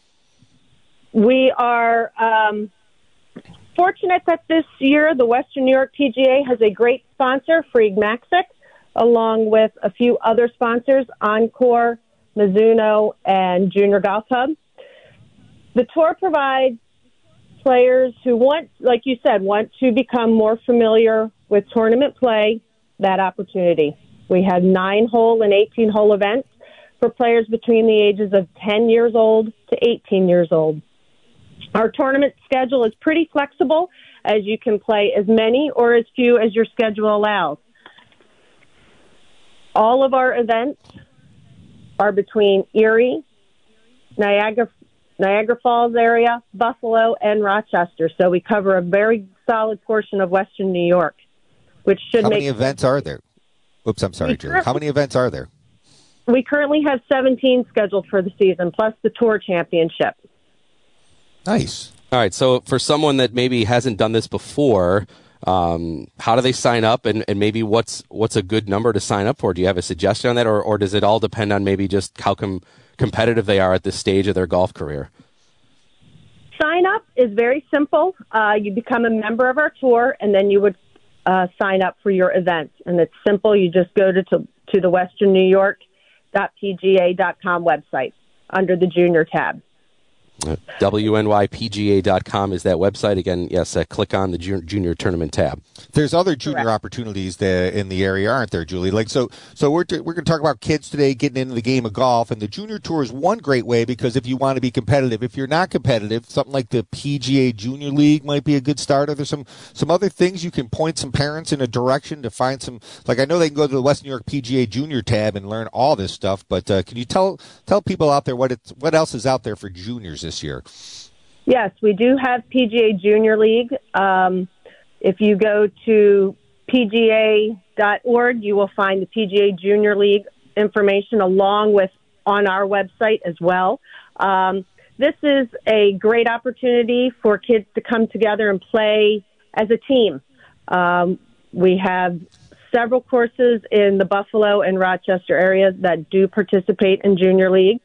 We are fortunate that this year the Western New York PGA has a great sponsor, Freed Maxick, along with a few other sponsors, Encore, Mizuno, and Junior Golf Hub. The tour provides players who want, like you said, want to become more familiar with tournament play, that opportunity. We have 9-hole and 18-hole events for players between the ages of 10 years old to 18 years old. Our tournament schedule is pretty flexible, as you can play as many or as few as your schedule allows. All of our events are between Erie, Niagara Falls area, Buffalo, and Rochester. So we cover a very solid portion of Western New York, which should
How
make...
many events are there? Oops, I'm sorry, Julie. How many events are there?
We currently have 17 scheduled for the season, plus the Tour Championship.
Nice.
All right, so for someone that maybe hasn't done this before, how do they sign up, and maybe what's a good number to sign up for? Do you have a suggestion on that, or does it all depend on maybe just how competitive they are at this stage of their golf career?
Sign up is very simple. You become a member of our tour, and then you would sign up for your event. And it's simple. You just go to the westernnewyork.pga.com website under the junior tab.
WNYPGA.com is that website. Again, yes, click on the junior tournament tab.
There's other junior opportunities in the area, aren't there, Julie? Like so we're going to talk about kids today getting into the game of golf, and the junior tour is one great way because if you want to be competitive, if you're not competitive, something like the PGA Junior League might be a good start. Are there some other things you can point some parents in a direction to find some? Like I know they can go to the West New York PGA Junior tab and learn all this stuff, but can you tell people out there what else is out there for juniors this year?
Yes, we do have PGA Junior League. If you go to pga.org, you will find the PGA Junior League information along with on our website as well. This is a great opportunity for kids to come together and play as a team. We have several courses in the Buffalo and Rochester areas that do participate in Junior League.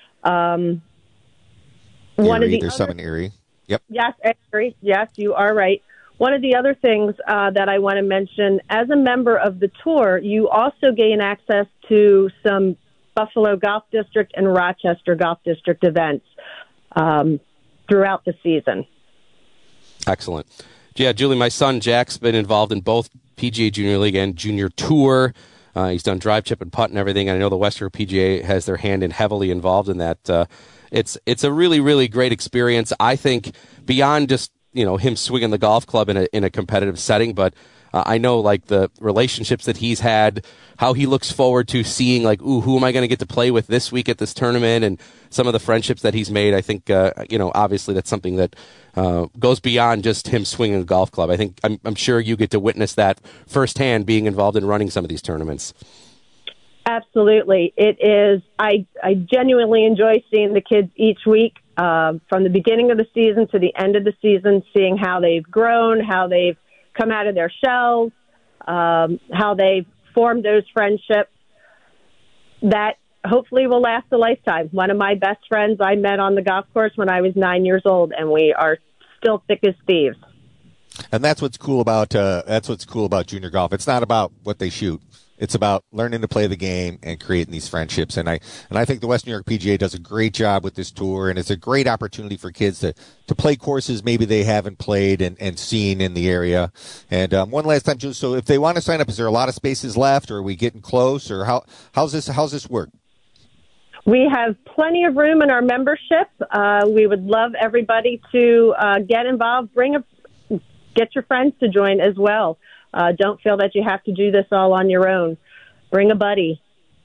There's some in Erie. Yep.
Yes, Erie. Yes, you are right. One of the other things that I want to mention, as a member of the tour, you also gain access to some Buffalo Golf District and Rochester Golf District events throughout the season.
Excellent. Yeah, Julie, my son Jack's been involved in both PGA Junior League and Junior Tour. He's done drive, chip, and putt and everything. And I know the Western PGA has their hand heavily involved in that. It's a really, really great experience. I think beyond just him swinging the golf club in a competitive setting, but I know like the relationships that he's had, how he looks forward to seeing like, who am I going to get to play with this week at this tournament, and some of the friendships that he's made. I think obviously that's something that goes beyond just him swinging a golf club. I think I'm sure you get to witness that firsthand, being involved in running some of these tournaments.
Absolutely. It is. I genuinely enjoy seeing the kids each week, from the beginning of the season to the end of the season, seeing how they've grown, how they've come out of their shells, how they've formed those friendships that hopefully will last a lifetime. One of my best friends I met on the golf course when I was 9 years old, and we are still thick as thieves.
And that's what's cool about junior golf. It's not about what they shoot. It's about learning to play the game and creating these friendships. And I think the West New York PGA does a great job with this tour, and it's a great opportunity for kids to play courses maybe they haven't played and seen in the area. And one last time, Julie, so if they want to sign up, is there a lot of spaces left, or are we getting close, or how's this work?
We have plenty of room in our membership. We would love everybody to get involved. Get your friends to join as well. Don't feel that you have to do this all on your own. Bring a buddy.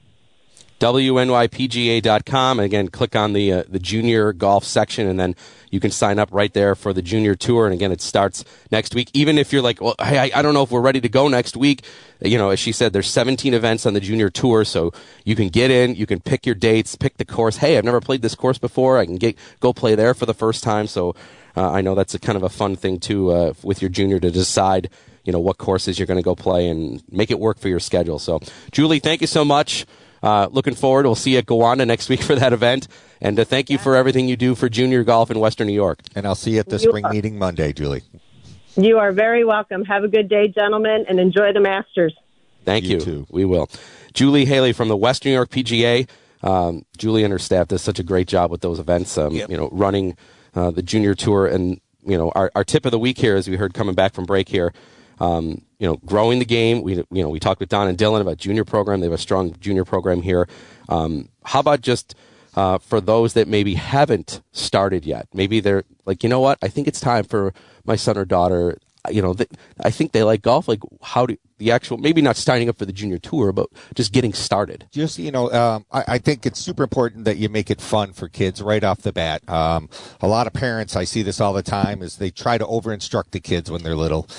WNYPGA.com. Again, click on the junior golf section, and then you can sign up right there for the junior tour. And again, it starts next week. Even if you're like, well, hey, I don't know if we're ready to go next week. As she said, there's 17 events on the junior tour, so you can get in, you can pick your dates, pick the course. Hey, I've never played this course before. I can go play there for the first time. So I know that's a kind of a fun thing too with your junior to decide, what courses you're going to go play and make it work for your schedule. So, Julie, thank you so much. Looking forward. We'll see you at Gowanda next week for that event. And thank you for everything you do for junior golf in Western New York.
And I'll see you at the spring meeting Monday, Julie.
You are very welcome. Have a good day, gentlemen, and enjoy the Masters.
Thank you.
Too.
We will. Julie Haley from the Western New York PGA. Julie and her staff does such a great job with those events, running the junior tour. And, our tip of the week here, as we heard coming back from break here, growing the game. We talked with Don and Dylan about junior program. They have a strong junior program here. How about just for those that maybe haven't started yet? Maybe they're like, you know what? I think it's time for my son or daughter. I think they like golf. Like, how do the actual, maybe not signing up for the junior tour, but just getting started?
Just, I think it's super important that you make it fun for kids right off the bat. A lot of parents, I see this all the time, is they try to over-instruct the kids when they're little.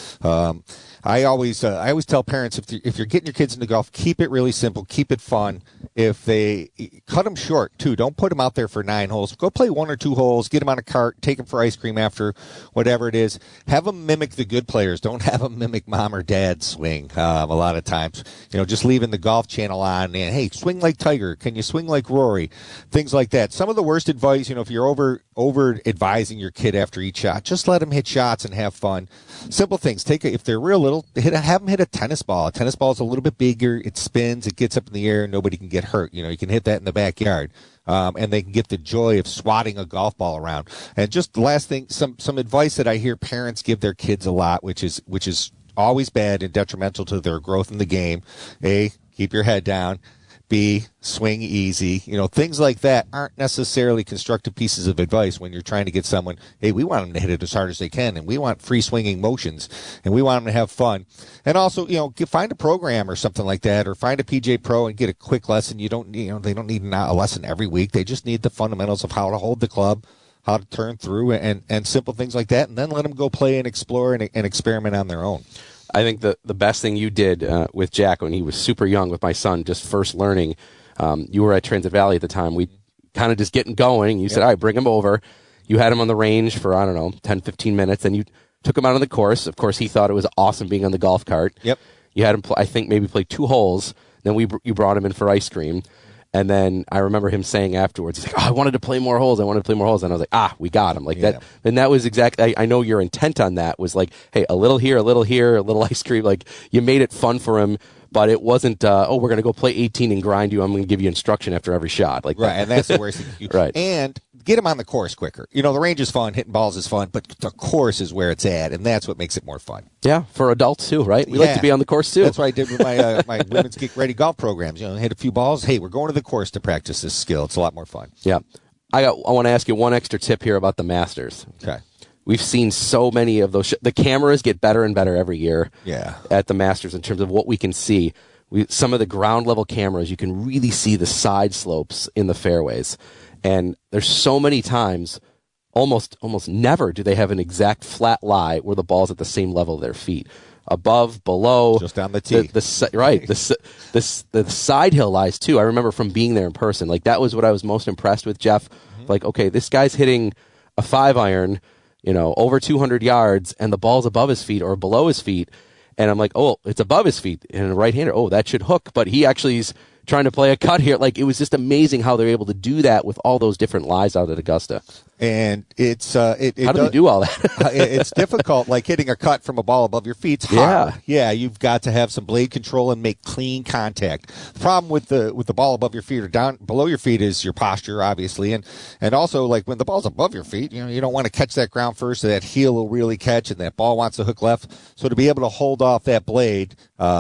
I always tell parents, if you're getting your kids into golf, keep it really simple, keep it fun. If they cut them short too, don't put them out there for 9 holes. Go play 1 or 2 holes, get them on a cart, take them for ice cream after, whatever it is. Have them mimic the good players. Don't have them mimic mom or dad's swing. A lot of times, just leaving the Golf Channel on and, hey, swing like Tiger. Can you swing like Rory? Things like that. Some of the worst advice, if you're over advising your kid after each shot, just let them hit shots and have fun. Simple things. If they're real little, have them hit a tennis ball. A tennis ball is a little bit bigger. It spins. It gets up in the air. Nobody can get hurt. You can hit that in the backyard. And they can get the joy of swatting a golf ball around. And just the last thing, some advice that I hear parents give their kids a lot, which is always bad and detrimental to their growth in the game. A, keep your head down. B, swing easy. Things like that aren't necessarily constructive pieces of advice when you're trying to get someone, hey, we want them to hit it as hard as they can, and we want free swinging motions, and we want them to have fun. And also, find a program or something like that, or find a PGA Pro and get a quick lesson. They don't need a lesson every week. They just need the fundamentals of how to hold the club, how to turn through, and simple things like that, and then let them go play and explore and experiment on their own.
I think the best thing you did with Jack when he was super young with my son, just first learning, you were at Transit Valley at the time. We kind of just getting going. You said, all right, bring him over. You had him on the range for, 10, 15 minutes, and you took him out on the course. Of course, he thought it was awesome being on the golf cart.
Yep.
You had him, maybe play 2 holes. Then you brought him in for ice cream. And then I remember him saying afterwards, he's like, I wanted to play more holes. And I was like, we got him. That. And that was exactly, I know your intent on that was like, hey, a little here, a little ice cream. Like, you made it fun for him, but it wasn't, we're going to go play 18 and grind you. I'm going to give you instruction after every shot. Right.
And that's the worst thing.
Right.
And get him on the course quicker. The range is fun, hitting balls is fun, but the course is where it's at, and that's what makes it more fun.
Yeah, for adults too, right? We like to be on the course too.
That's what I did with my my women's Geek Ready golf programs. Hit a few balls. Hey, we're going to the course to practice this skill. It's a lot more fun.
Yeah. I want to ask you one extra tip here about the Masters.
Okay.
We've seen so many of those. The cameras get better and better every year.
Yeah.
At the Masters in terms of what we can see. Some of the ground level cameras, you can really see the side slopes in the fairways. And there's so many times, almost never do they have an exact flat lie where the ball's at the same level of their feet. Above, below.
Just on the tee.
Right. The side hill lies, too. I remember from being there in person. Like, that was what I was most impressed with, Jeff. Mm-hmm. Like, okay, this guy's hitting a 5-iron, over 200 yards, and the ball's above his feet or below his feet. And I'm like, oh, it's above his feet. And a right-hander, oh, that should hook. But he actually is trying to play a cut here. Like, it was just amazing how they're able to do that with all those different lies out at Augusta.
And it's how do
they do all that?
It's difficult. Like hitting a cut from a ball above your feet's hard. Yeah, you've got to have some blade control and make clean contact. The problem with the ball above your feet or down below your feet is your posture, obviously, and also like when the ball's above your feet, you don't want to catch that ground first, so that heel will really catch, and that ball wants to hook left. So to be able to hold off that blade.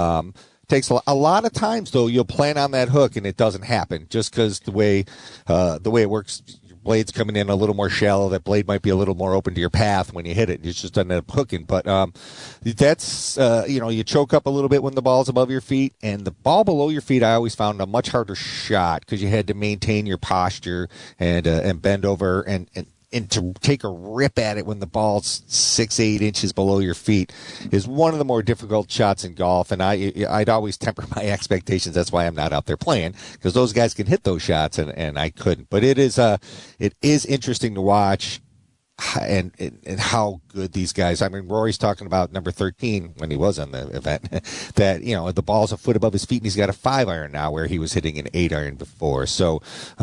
Takes a lot of times, though. You'll plan on that hook, and it doesn't happen just because the way it works. Your blade's coming in a little more shallow. That blade might be a little more open to your path when you hit it. It just doesn't end up hooking. But that's you choke up a little bit when the ball's above your feet, and the ball below your feet I always found a much harder shot because you had to maintain your posture and bend over and to take a rip at it when the ball's 6-8 inches below your feet is one of the more difficult shots in golf. And I'd always temper my expectations. That's why I'm not out there playing, because those guys can hit those shots and I couldn't. But it is interesting to watch and how good these guys. I mean, Rory's talking about number 13 when he was on the event. That the ball's a foot above his feet, and he's got a 5-iron now where he was hitting an 8-iron before. So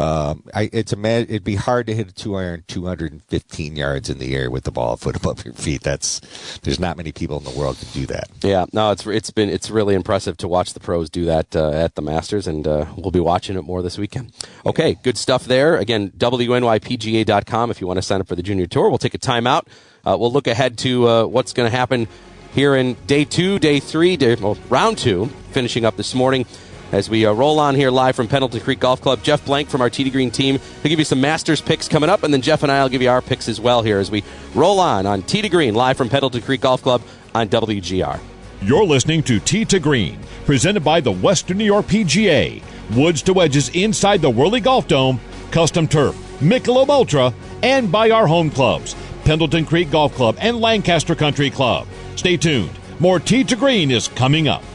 it'd be hard to hit a 2-iron 215 yards in the air with the ball a foot above your feet. There's not many people in the world that do that.
Yeah, no, it's really impressive to watch the pros do that at the Masters, and we'll be watching it more this weekend. Okay, good stuff there. Again, WNYPGA.com if you want to sign up for the Junior Tour. We'll take a timeout. We'll look ahead to what's going to happen here in day 2, day 3, round 2, finishing up this morning as we roll on here live from Pendleton Creek Golf Club. Jeff Blank from our Tee to Green team will give you some Masters picks coming up, and then Jeff and I will give you our picks as well here as we roll on Tee to Green live from Pendleton Creek Golf Club on WGR.
You're listening to Tee to Green, presented by the Western New York PGA. Woods to wedges inside the Whirly Golf Dome, custom turf, Michelob Ultra, and by our home clubs, Pendleton Creek Golf Club and Lancaster Country Club. Stay tuned. More Tee to Green is coming up.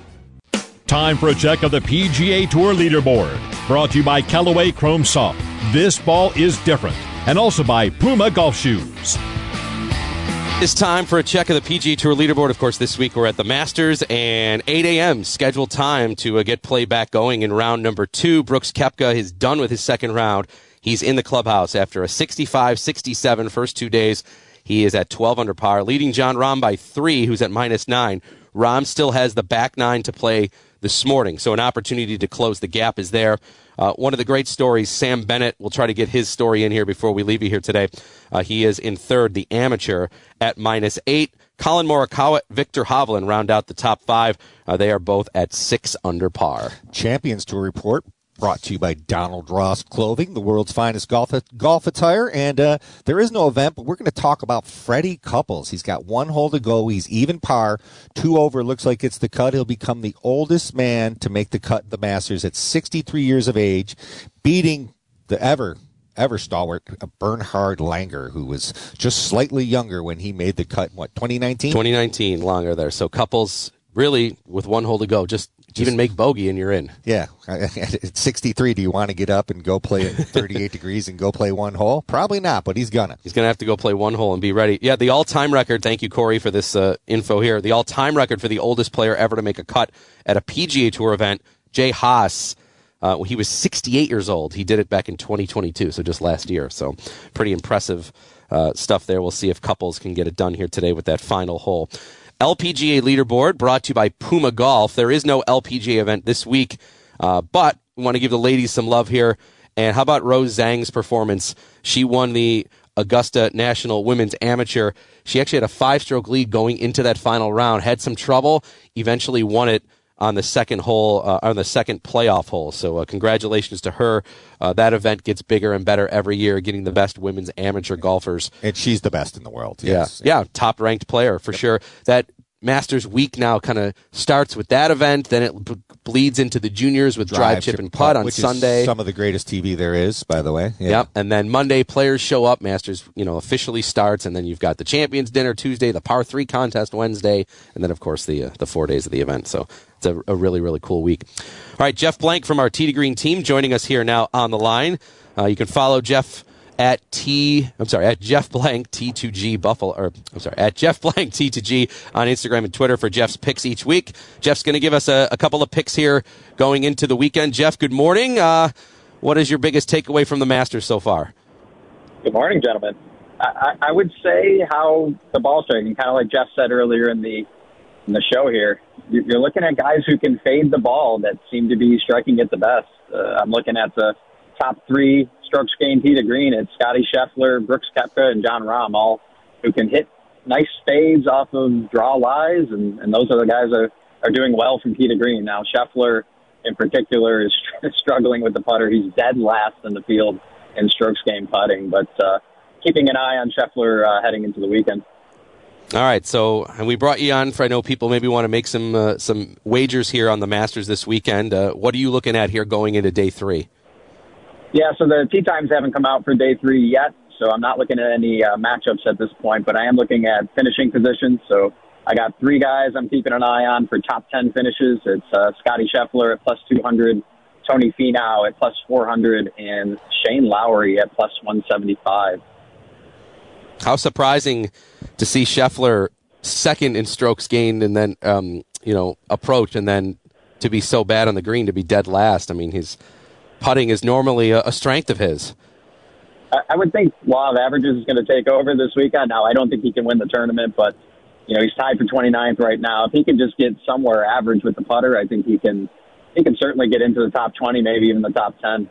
Time for a check of the PGA Tour leaderboard. Brought to you by Callaway Chrome Soft. This ball is different. And also by Puma Golf Shoes.
It's time for a check of the PGA Tour leaderboard. Of course, this week we're at the Masters, and 8 a.m. scheduled time to get play back going in round number 2. Brooks Koepka is done with his second round. He's in the clubhouse after a 65-67 first 2 days. He is at 12 under par, leading Jon Rahm by 3, who's at -9. Rahm still has the back 9 to play this morning, so an opportunity to close the gap is there. One of the great stories, Sam Bennett, we'll try to get his story in here before we leave you here today. He is in third, the amateur, at -8. Colin Morikawa, Victor Hovland round out the top 5. They are both at 6 under par.
Champions Tour report brought to you by Donald Ross Clothing, the world's finest golf attire. And there is no event, but we're going to talk about Freddie Couples. He's got 1 hole to go. He's even par. 2 over looks like it's the cut. He'll become the oldest man to make the cut in the Masters at 63 years of age, beating the ever stalwart Bernhard Langer, who was just slightly younger when he made the cut in, 2019?
2019, longer there. So Couples, really, with 1 hole to go, just even make bogey and you're in.
Yeah. At 63, do you want to get up and go play at 38 degrees and go play 1 hole? Probably not, but he's gonna.
He's going to have to go play 1 hole and be ready. Yeah, the all-time record, thank you, Corey, for this info here. The all-time record for the oldest player ever to make a cut at a PGA Tour event, Jay Haas. He was 68 years old. He did it back in 2022, so just last year. So pretty impressive stuff there. We'll see if Couples can get it done here today with that final hole. LPGA leaderboard brought to you by Puma Golf. There is no LPGA event this week, but we want to give the ladies some love here. And how about Rose Zhang's performance? She won the Augusta National Women's Amateur. She actually had a 5-stroke lead going into that final round, had some trouble, eventually won it on the second hole, on the second playoff hole. So congratulations to her. That event gets bigger and better every year, getting the best women's amateur golfers.
And she's the best in the world. Yes.
Yeah, top-ranked player for sure. That Masters week now kind of starts with that event, then it bleeds into the juniors with drive, chip, and putt on
which
Sunday.
Is some of the greatest TV there is, by the way.
Yep. And then Monday, players show up. Masters, officially starts, and then you've got the Champions Dinner Tuesday, the Par 3 contest Wednesday, and then of course the 4 days of the event. So it's a really, really cool week. All right, Jeff Blank from our Tee to Green team joining us here now on the line. You can follow Jeff at Jeff Blank T2G Buffalo, at Jeff Blank T2G on Instagram and Twitter for Jeff's picks each week. Jeff's going to give us a couple of picks here going into the weekend. Jeff, good morning. What is your biggest takeaway from the Masters so far?
Good morning, gentlemen. I would say how the ball's striking, kind of like Jeff said earlier in the show here. You're looking at guys who can fade the ball that seem to be striking it the best. I'm looking at the top 3 strokes gained tee to green. It's Scotty Scheffler, Brooks Koepka, and Jon Rahm, all who can hit nice fades off of draw lies, and those are the guys that are doing well from tee to green. Now, Scheffler in particular is struggling with the putter. He's dead last in the field in strokes gained putting, but keeping an eye on Scheffler heading into the weekend.
All right, so and we brought you on for, I know people maybe want to make some wagers here on the Masters this weekend. What are you looking at here going into day 3?
Yeah, so the tee times haven't come out for day 3 yet, so I'm not looking at any matchups at this point, but I am looking at finishing positions. So I got 3 guys I'm keeping an eye on for top 10 finishes. It's Scotty Scheffler at plus 200, Tony Finau at plus 400, and Shane Lowry at plus 175.
How surprising to see Scheffler second in strokes gained and then, approach, and then to be so bad on the green, to be dead last. I mean, his putting is normally a strength of his.
I would think law of averages is going to take over this weekend. Now, I don't think he can win the tournament, but he's tied for 29th right now. If he can just get somewhere average with the putter, I think he can certainly get into the top 20, maybe even the top 10.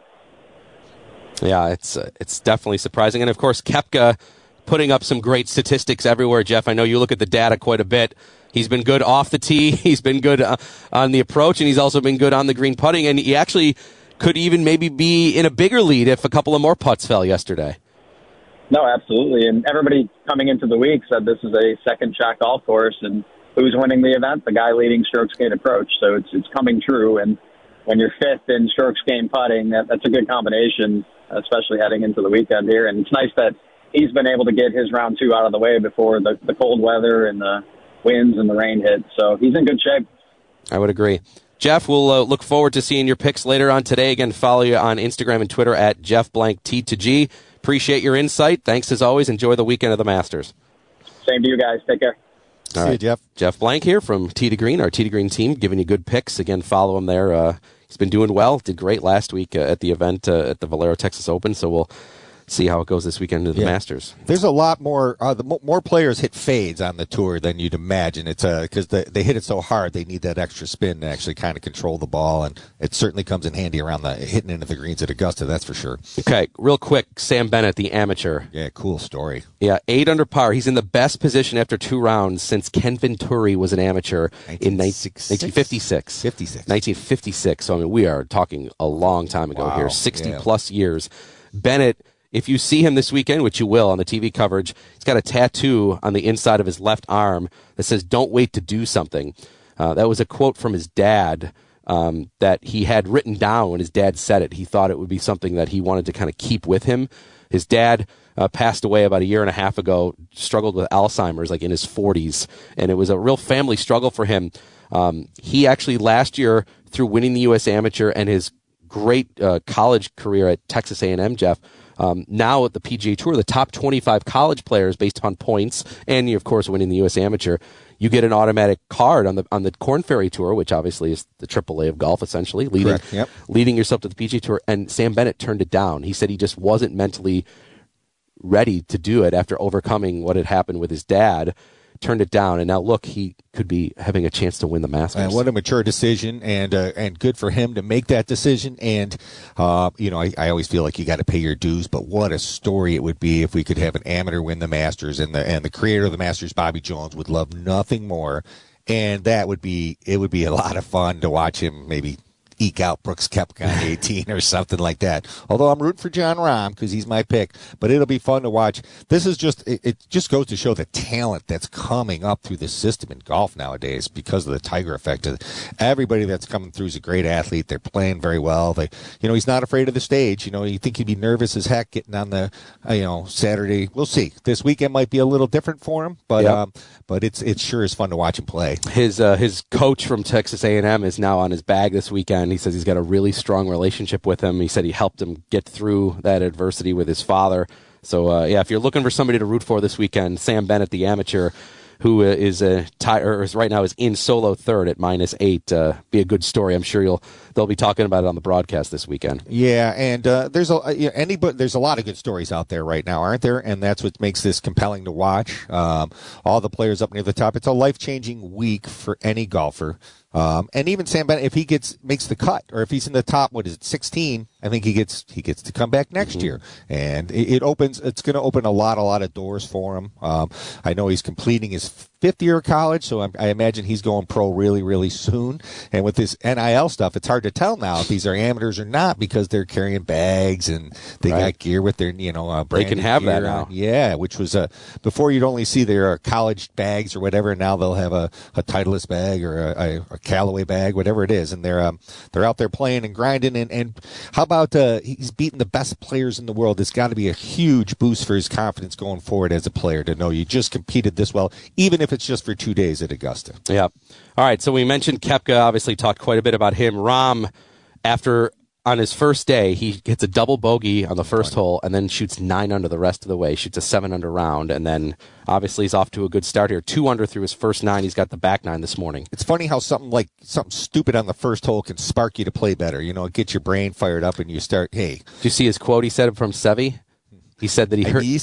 Yeah, it's definitely surprising. And, of course, Koepka putting up some great statistics everywhere, Jeff. I know you look at the data quite a bit. He's been good off the tee. He's been good on the approach, and he's also been good on the green putting. And he actually could even maybe be in a bigger lead if a couple of more putts fell yesterday.
No, absolutely. And everybody coming into the week said this is a second-shot golf course, and who's winning the event? The guy leading strokes gained approach. So it's coming true. And when you're fifth in strokes gained putting, that's a good combination, especially heading into the weekend here. And it's nice that he's been able to get his round 2 out of the way before the cold weather and the winds and the rain hit. So he's in good shape.
I would agree. Jeff, we'll look forward to seeing your picks later on today. Again, follow you on Instagram and Twitter at JeffBlankT2G. Appreciate your insight. Thanks as always. Enjoy the weekend of the Masters.
Same to you guys. Take care.
All right,
you, Jeff.
Jeff Blank here from Tee to Green, our Tee to Green team, giving you good picks. Again, follow him there. He's been doing well. Did great last week at the event at the Valero Texas Open. So we'll see how it goes this weekend to the Masters.
There's a lot more. More players hit fades on the tour than you'd imagine. It's because they hit it so hard. They need that extra spin to actually kind of control the ball, and it certainly comes in handy around the hitting into the greens at Augusta. That's for sure.
Okay, real quick, Sam Bennett, the amateur.
Yeah, cool story.
Yeah, 8 under par. He's in the best position after 2 rounds since Ken Venturi was an amateur in 1956. 1956. So I mean, we are talking a long time ago here, 60 plus years. Bennett. If you see him this weekend, which you will on the TV coverage, he's got a tattoo on the inside of his left arm that says, "Don't wait to do something." That was a quote from his dad that he had written down when his dad said it. He thought it would be something that he wanted to kind of keep with him. His dad passed away about a year and a half ago, struggled with Alzheimer's like in his 40s, and it was a real family struggle for him. He actually last year, through winning the U.S. Amateur and his great college career at Texas A&M, Jeff, now at the PGA Tour, the top 25 college players based upon points, and you, of course, winning the U.S. Amateur, you get an automatic card on the Korn Ferry Tour, which obviously is the AAA of golf, essentially, leading yourself to the PGA Tour. And Sam Bennett turned it down. He said he just wasn't mentally ready to do it after overcoming what had happened with his dad. Turned it down, and now look, he could be having a chance to win the Masters.
And what a mature decision, and good for him to make that decision. And I always feel like you got to pay your dues, but what a story it would be if we could have an amateur win the Masters, and the creator of the Masters, Bobby Jones, would love nothing more. And it would be a lot of fun to watch him maybe eke out Brooks Koepka on 18 or something like that. Although I'm rooting for Jon Rahm because he's my pick, but it'll be fun to watch. This is it just goes to show the talent that's coming up through the system in golf nowadays because of the Tiger effect. Everybody that's coming through is a great athlete. They're playing very well. He's not afraid of the stage. You think he'd be nervous as heck getting on the Saturday. We'll see. This weekend might be a little different for him, but it sure is fun to watch him play.
His coach from Texas A&M is now on his bag this weekend. He says he's got a really strong relationship with him. He said he helped him get through that adversity with his father. So, if you're looking for somebody to root for this weekend, Sam Bennett, the amateur, who is right now is in solo third at -8. Be a good story. I'm sure they'll be talking about it on the broadcast this weekend.
Yeah, and there's a lot of good stories out there right now, aren't there? And that's what makes this compelling to watch. All the players up near the top. It's a life-changing week for any golfer. And even Sam Bennett, if he makes the cut, or if he's in the top, 16? I think he gets to come back next year, and it's going to open a lot of doors for him. I know he's completing his 5th year of college, so I imagine he's going pro really, really soon. And with this NIL stuff, it's hard to tell now if these are amateurs or not because they're carrying bags and they got gear with their
they can have that now.
Yeah, which was before you'd only see their college bags or whatever. And now they'll have a Titleist bag or a Callaway bag, whatever it is, and they're out there playing and grinding. And how about he's beating the best players in the world? It's got to be a huge boost for his confidence going forward as a player to know you just competed this well, even if it's just for 2 days at Augusta.
Yeah. All right. So we mentioned Koepka. Obviously, talked quite a bit about him. Rahm, after on his first day, he hits a double bogey on the first hole and then shoots 9 under the rest of the way, shoots a 7 under round, and then obviously he's off to a good start here. 2 under through his first 9. He's got the back 9 this morning.
It's funny how something stupid on the first hole can spark you to play better. It gets your brain fired up and you start, hey.
Do you see his quote he said from Seve? He said that he heard.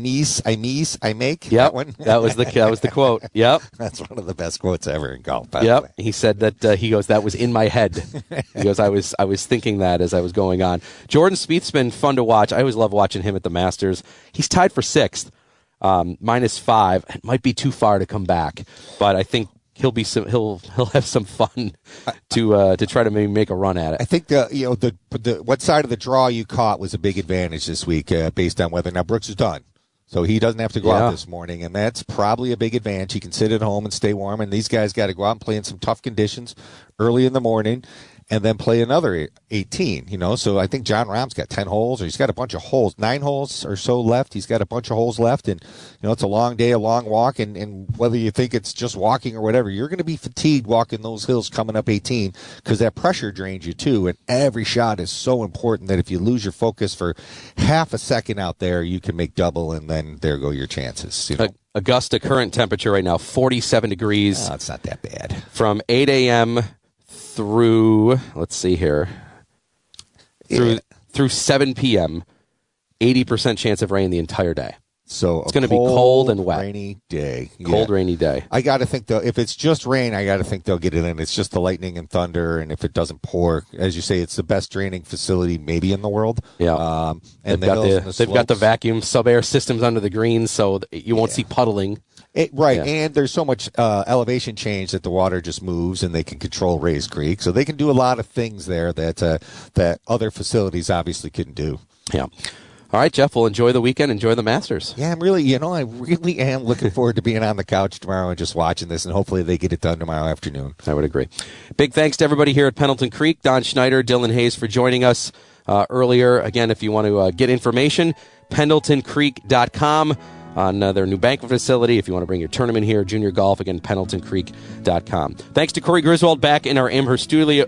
I make.
Yep,
that one.
that was the quote. Yep,
that's one of the best quotes ever in golf.
Yep, he said that he goes, that was in my head. He goes, I was thinking that as I was going on. Jordan Spieth's been fun to watch. I always love watching him at the Masters. He's tied for 6th, -5. It might be too far to come back, but I think he'll have some fun to try to maybe make a run at it.
I think the what side of the draw you caught was a big advantage this week based on whether now Brooks is done. So he doesn't have to go out this morning, and that's probably a big advantage. He can sit at home and stay warm, and these guys got to go out and play in some tough conditions early in the morning and then play another 18, So I think Jon Rahm's got 10 holes, or he's got a bunch of holes, 9 holes or so left. He's got a bunch of holes left, and, it's a long day, a long walk, and whether you think it's just walking or whatever, you're going to be fatigued walking those hills coming up 18 because that pressure drains you too, and every shot is so important that if you lose your focus for half a second out there, you can make double, and then there go your chances.
Augusta current temperature right now, 47 degrees.
Oh, it's not that bad.
From 8 a.m., through, let's see here, through 7 p.m., 80% chance of rain the entire day.
So
it's going to be cold and wet.
Rainy day.
Cold, rainy day.
I got to think, though, if it's just rain, I got to think they'll get it in. It's just the lightning and thunder, and if it doesn't pour, as you say, it's the best draining facility maybe in the world.
Yeah. And they've got the vacuum sub-air systems under the greens, so you won't see puddling.
And there's so much elevation change that the water just moves, and they can control Rays Creek. So they can do a lot of things there that other facilities obviously couldn't do.
Yeah. All right, Jeff, we'll enjoy the weekend, enjoy the Masters.
Yeah, I really am looking forward to being on the couch tomorrow and just watching this, and hopefully they get it done tomorrow afternoon.
I would agree. Big thanks to everybody here at Pendleton Creek, Don Schneider, Dylan Hayes for joining us earlier. Again, if you want to get information, PendletonCreek.com. On their new banquet facility. If you want to bring your tournament here, junior golf, again, PendletonCreek.com. Thanks to Corey Griswold back in our Amherst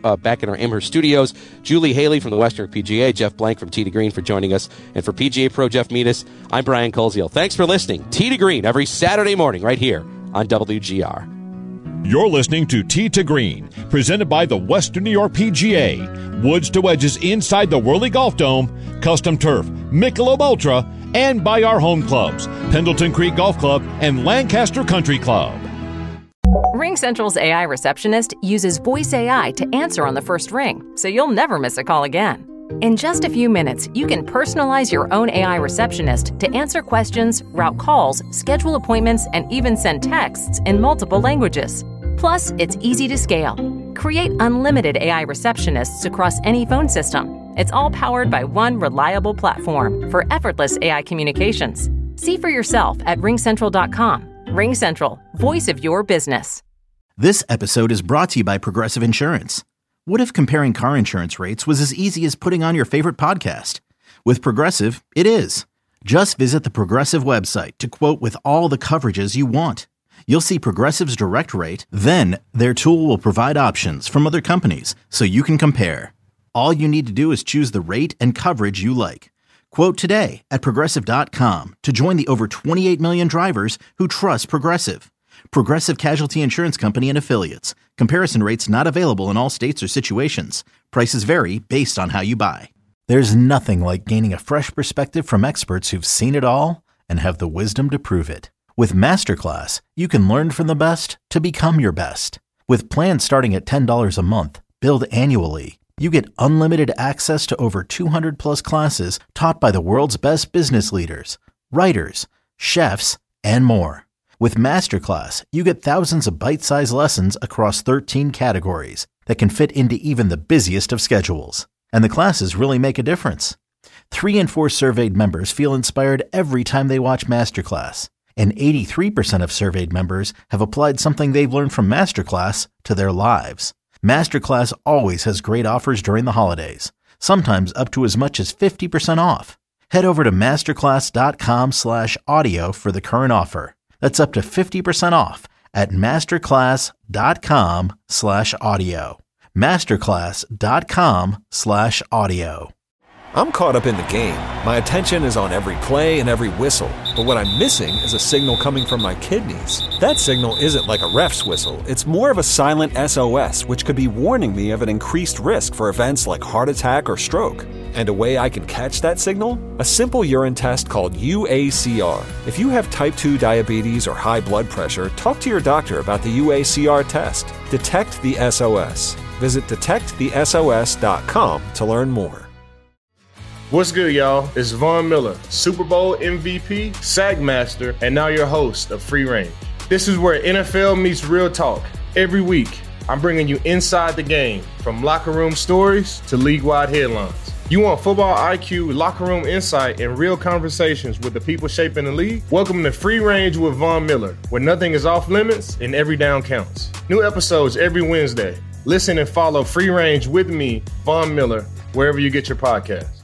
studios. Julie Haley from the Western PGA, Jeff Blank from Tee to Green for joining us, and for PGA Pro Jeff Meadis, I'm Brian Koziel. Thanks for listening. Tee to Green every Saturday morning right here on WGR.
You're listening to Tee to Green, presented by the Western New York PGA. Woods to wedges inside the Whirly Golf Dome, custom turf, Michelob Ultra, and by our home clubs, Pendleton Creek Golf Club and Lancaster Country Club.
RingCentral's AI receptionist uses voice AI to answer on the first ring, so you'll never miss a call again. In just a few minutes, you can personalize your own AI receptionist to answer questions, route calls, schedule appointments, and even send texts in multiple languages. Plus, it's easy to scale. Create unlimited AI receptionists across any phone system. It's all powered by one reliable platform for effortless AI communications. See for yourself at RingCentral.com. RingCentral, voice of your business.
This episode is brought to you by Progressive Insurance. What if comparing car insurance rates was as easy as putting on your favorite podcast? With Progressive, it is. Just visit the Progressive website to quote with all the coverages you want. You'll see Progressive's direct rate, then their tool will provide options from other companies so you can compare. All you need to do is choose the rate and coverage you like. Quote today at Progressive.com to join the over 28 million drivers who trust Progressive. Progressive Casualty Insurance Company and Affiliates. Comparison rates not available in all states or situations. Prices vary based on how you buy. There's nothing like gaining a fresh perspective from experts who've seen it all and have the wisdom to prove it. With Masterclass, you can learn from the best to become your best. With plans starting at $10 a month, billed annually, you get unlimited access to over 200 plus classes taught by the world's best business leaders, writers, chefs, and more. With Masterclass, you get thousands of bite-sized lessons across 13 categories that can fit into even the busiest of schedules. And the classes really make a difference. 3 in 4 surveyed members feel inspired every time they watch Masterclass. And 83% of surveyed members have applied something they've learned from Masterclass to their lives. Masterclass always has great offers during the holidays, sometimes up to as much as 50% off. Head over to masterclass.com/audio for the current offer. That's up to 50% off at masterclass.com/audio. masterclass.com/audio.
I'm caught up in the game. My attention is on every play and every whistle. But what I'm missing is a signal coming from my kidneys. That signal isn't like a ref's whistle. It's more of a silent SOS, which could be warning me of an increased risk for events like heart attack or stroke. And a way I can catch that signal? A simple urine test called UACR. If you have type 2 diabetes or high blood pressure, talk to your doctor about the UACR test. Detect the SOS. Visit detectthesos.com to learn more.
What's good, y'all? It's Von Miller, Super Bowl MVP, Sack Master, and now your host of Free Range. This is where NFL meets real talk. Every week, I'm bringing you inside the game, from locker room stories to league-wide headlines. You want football IQ, locker room insight, and real conversations with the people shaping the league? Welcome to Free Range with Von Miller, where nothing is off limits and every down counts. New episodes every Wednesday. Listen and follow Free Range with me, Von Miller, wherever you get your podcasts.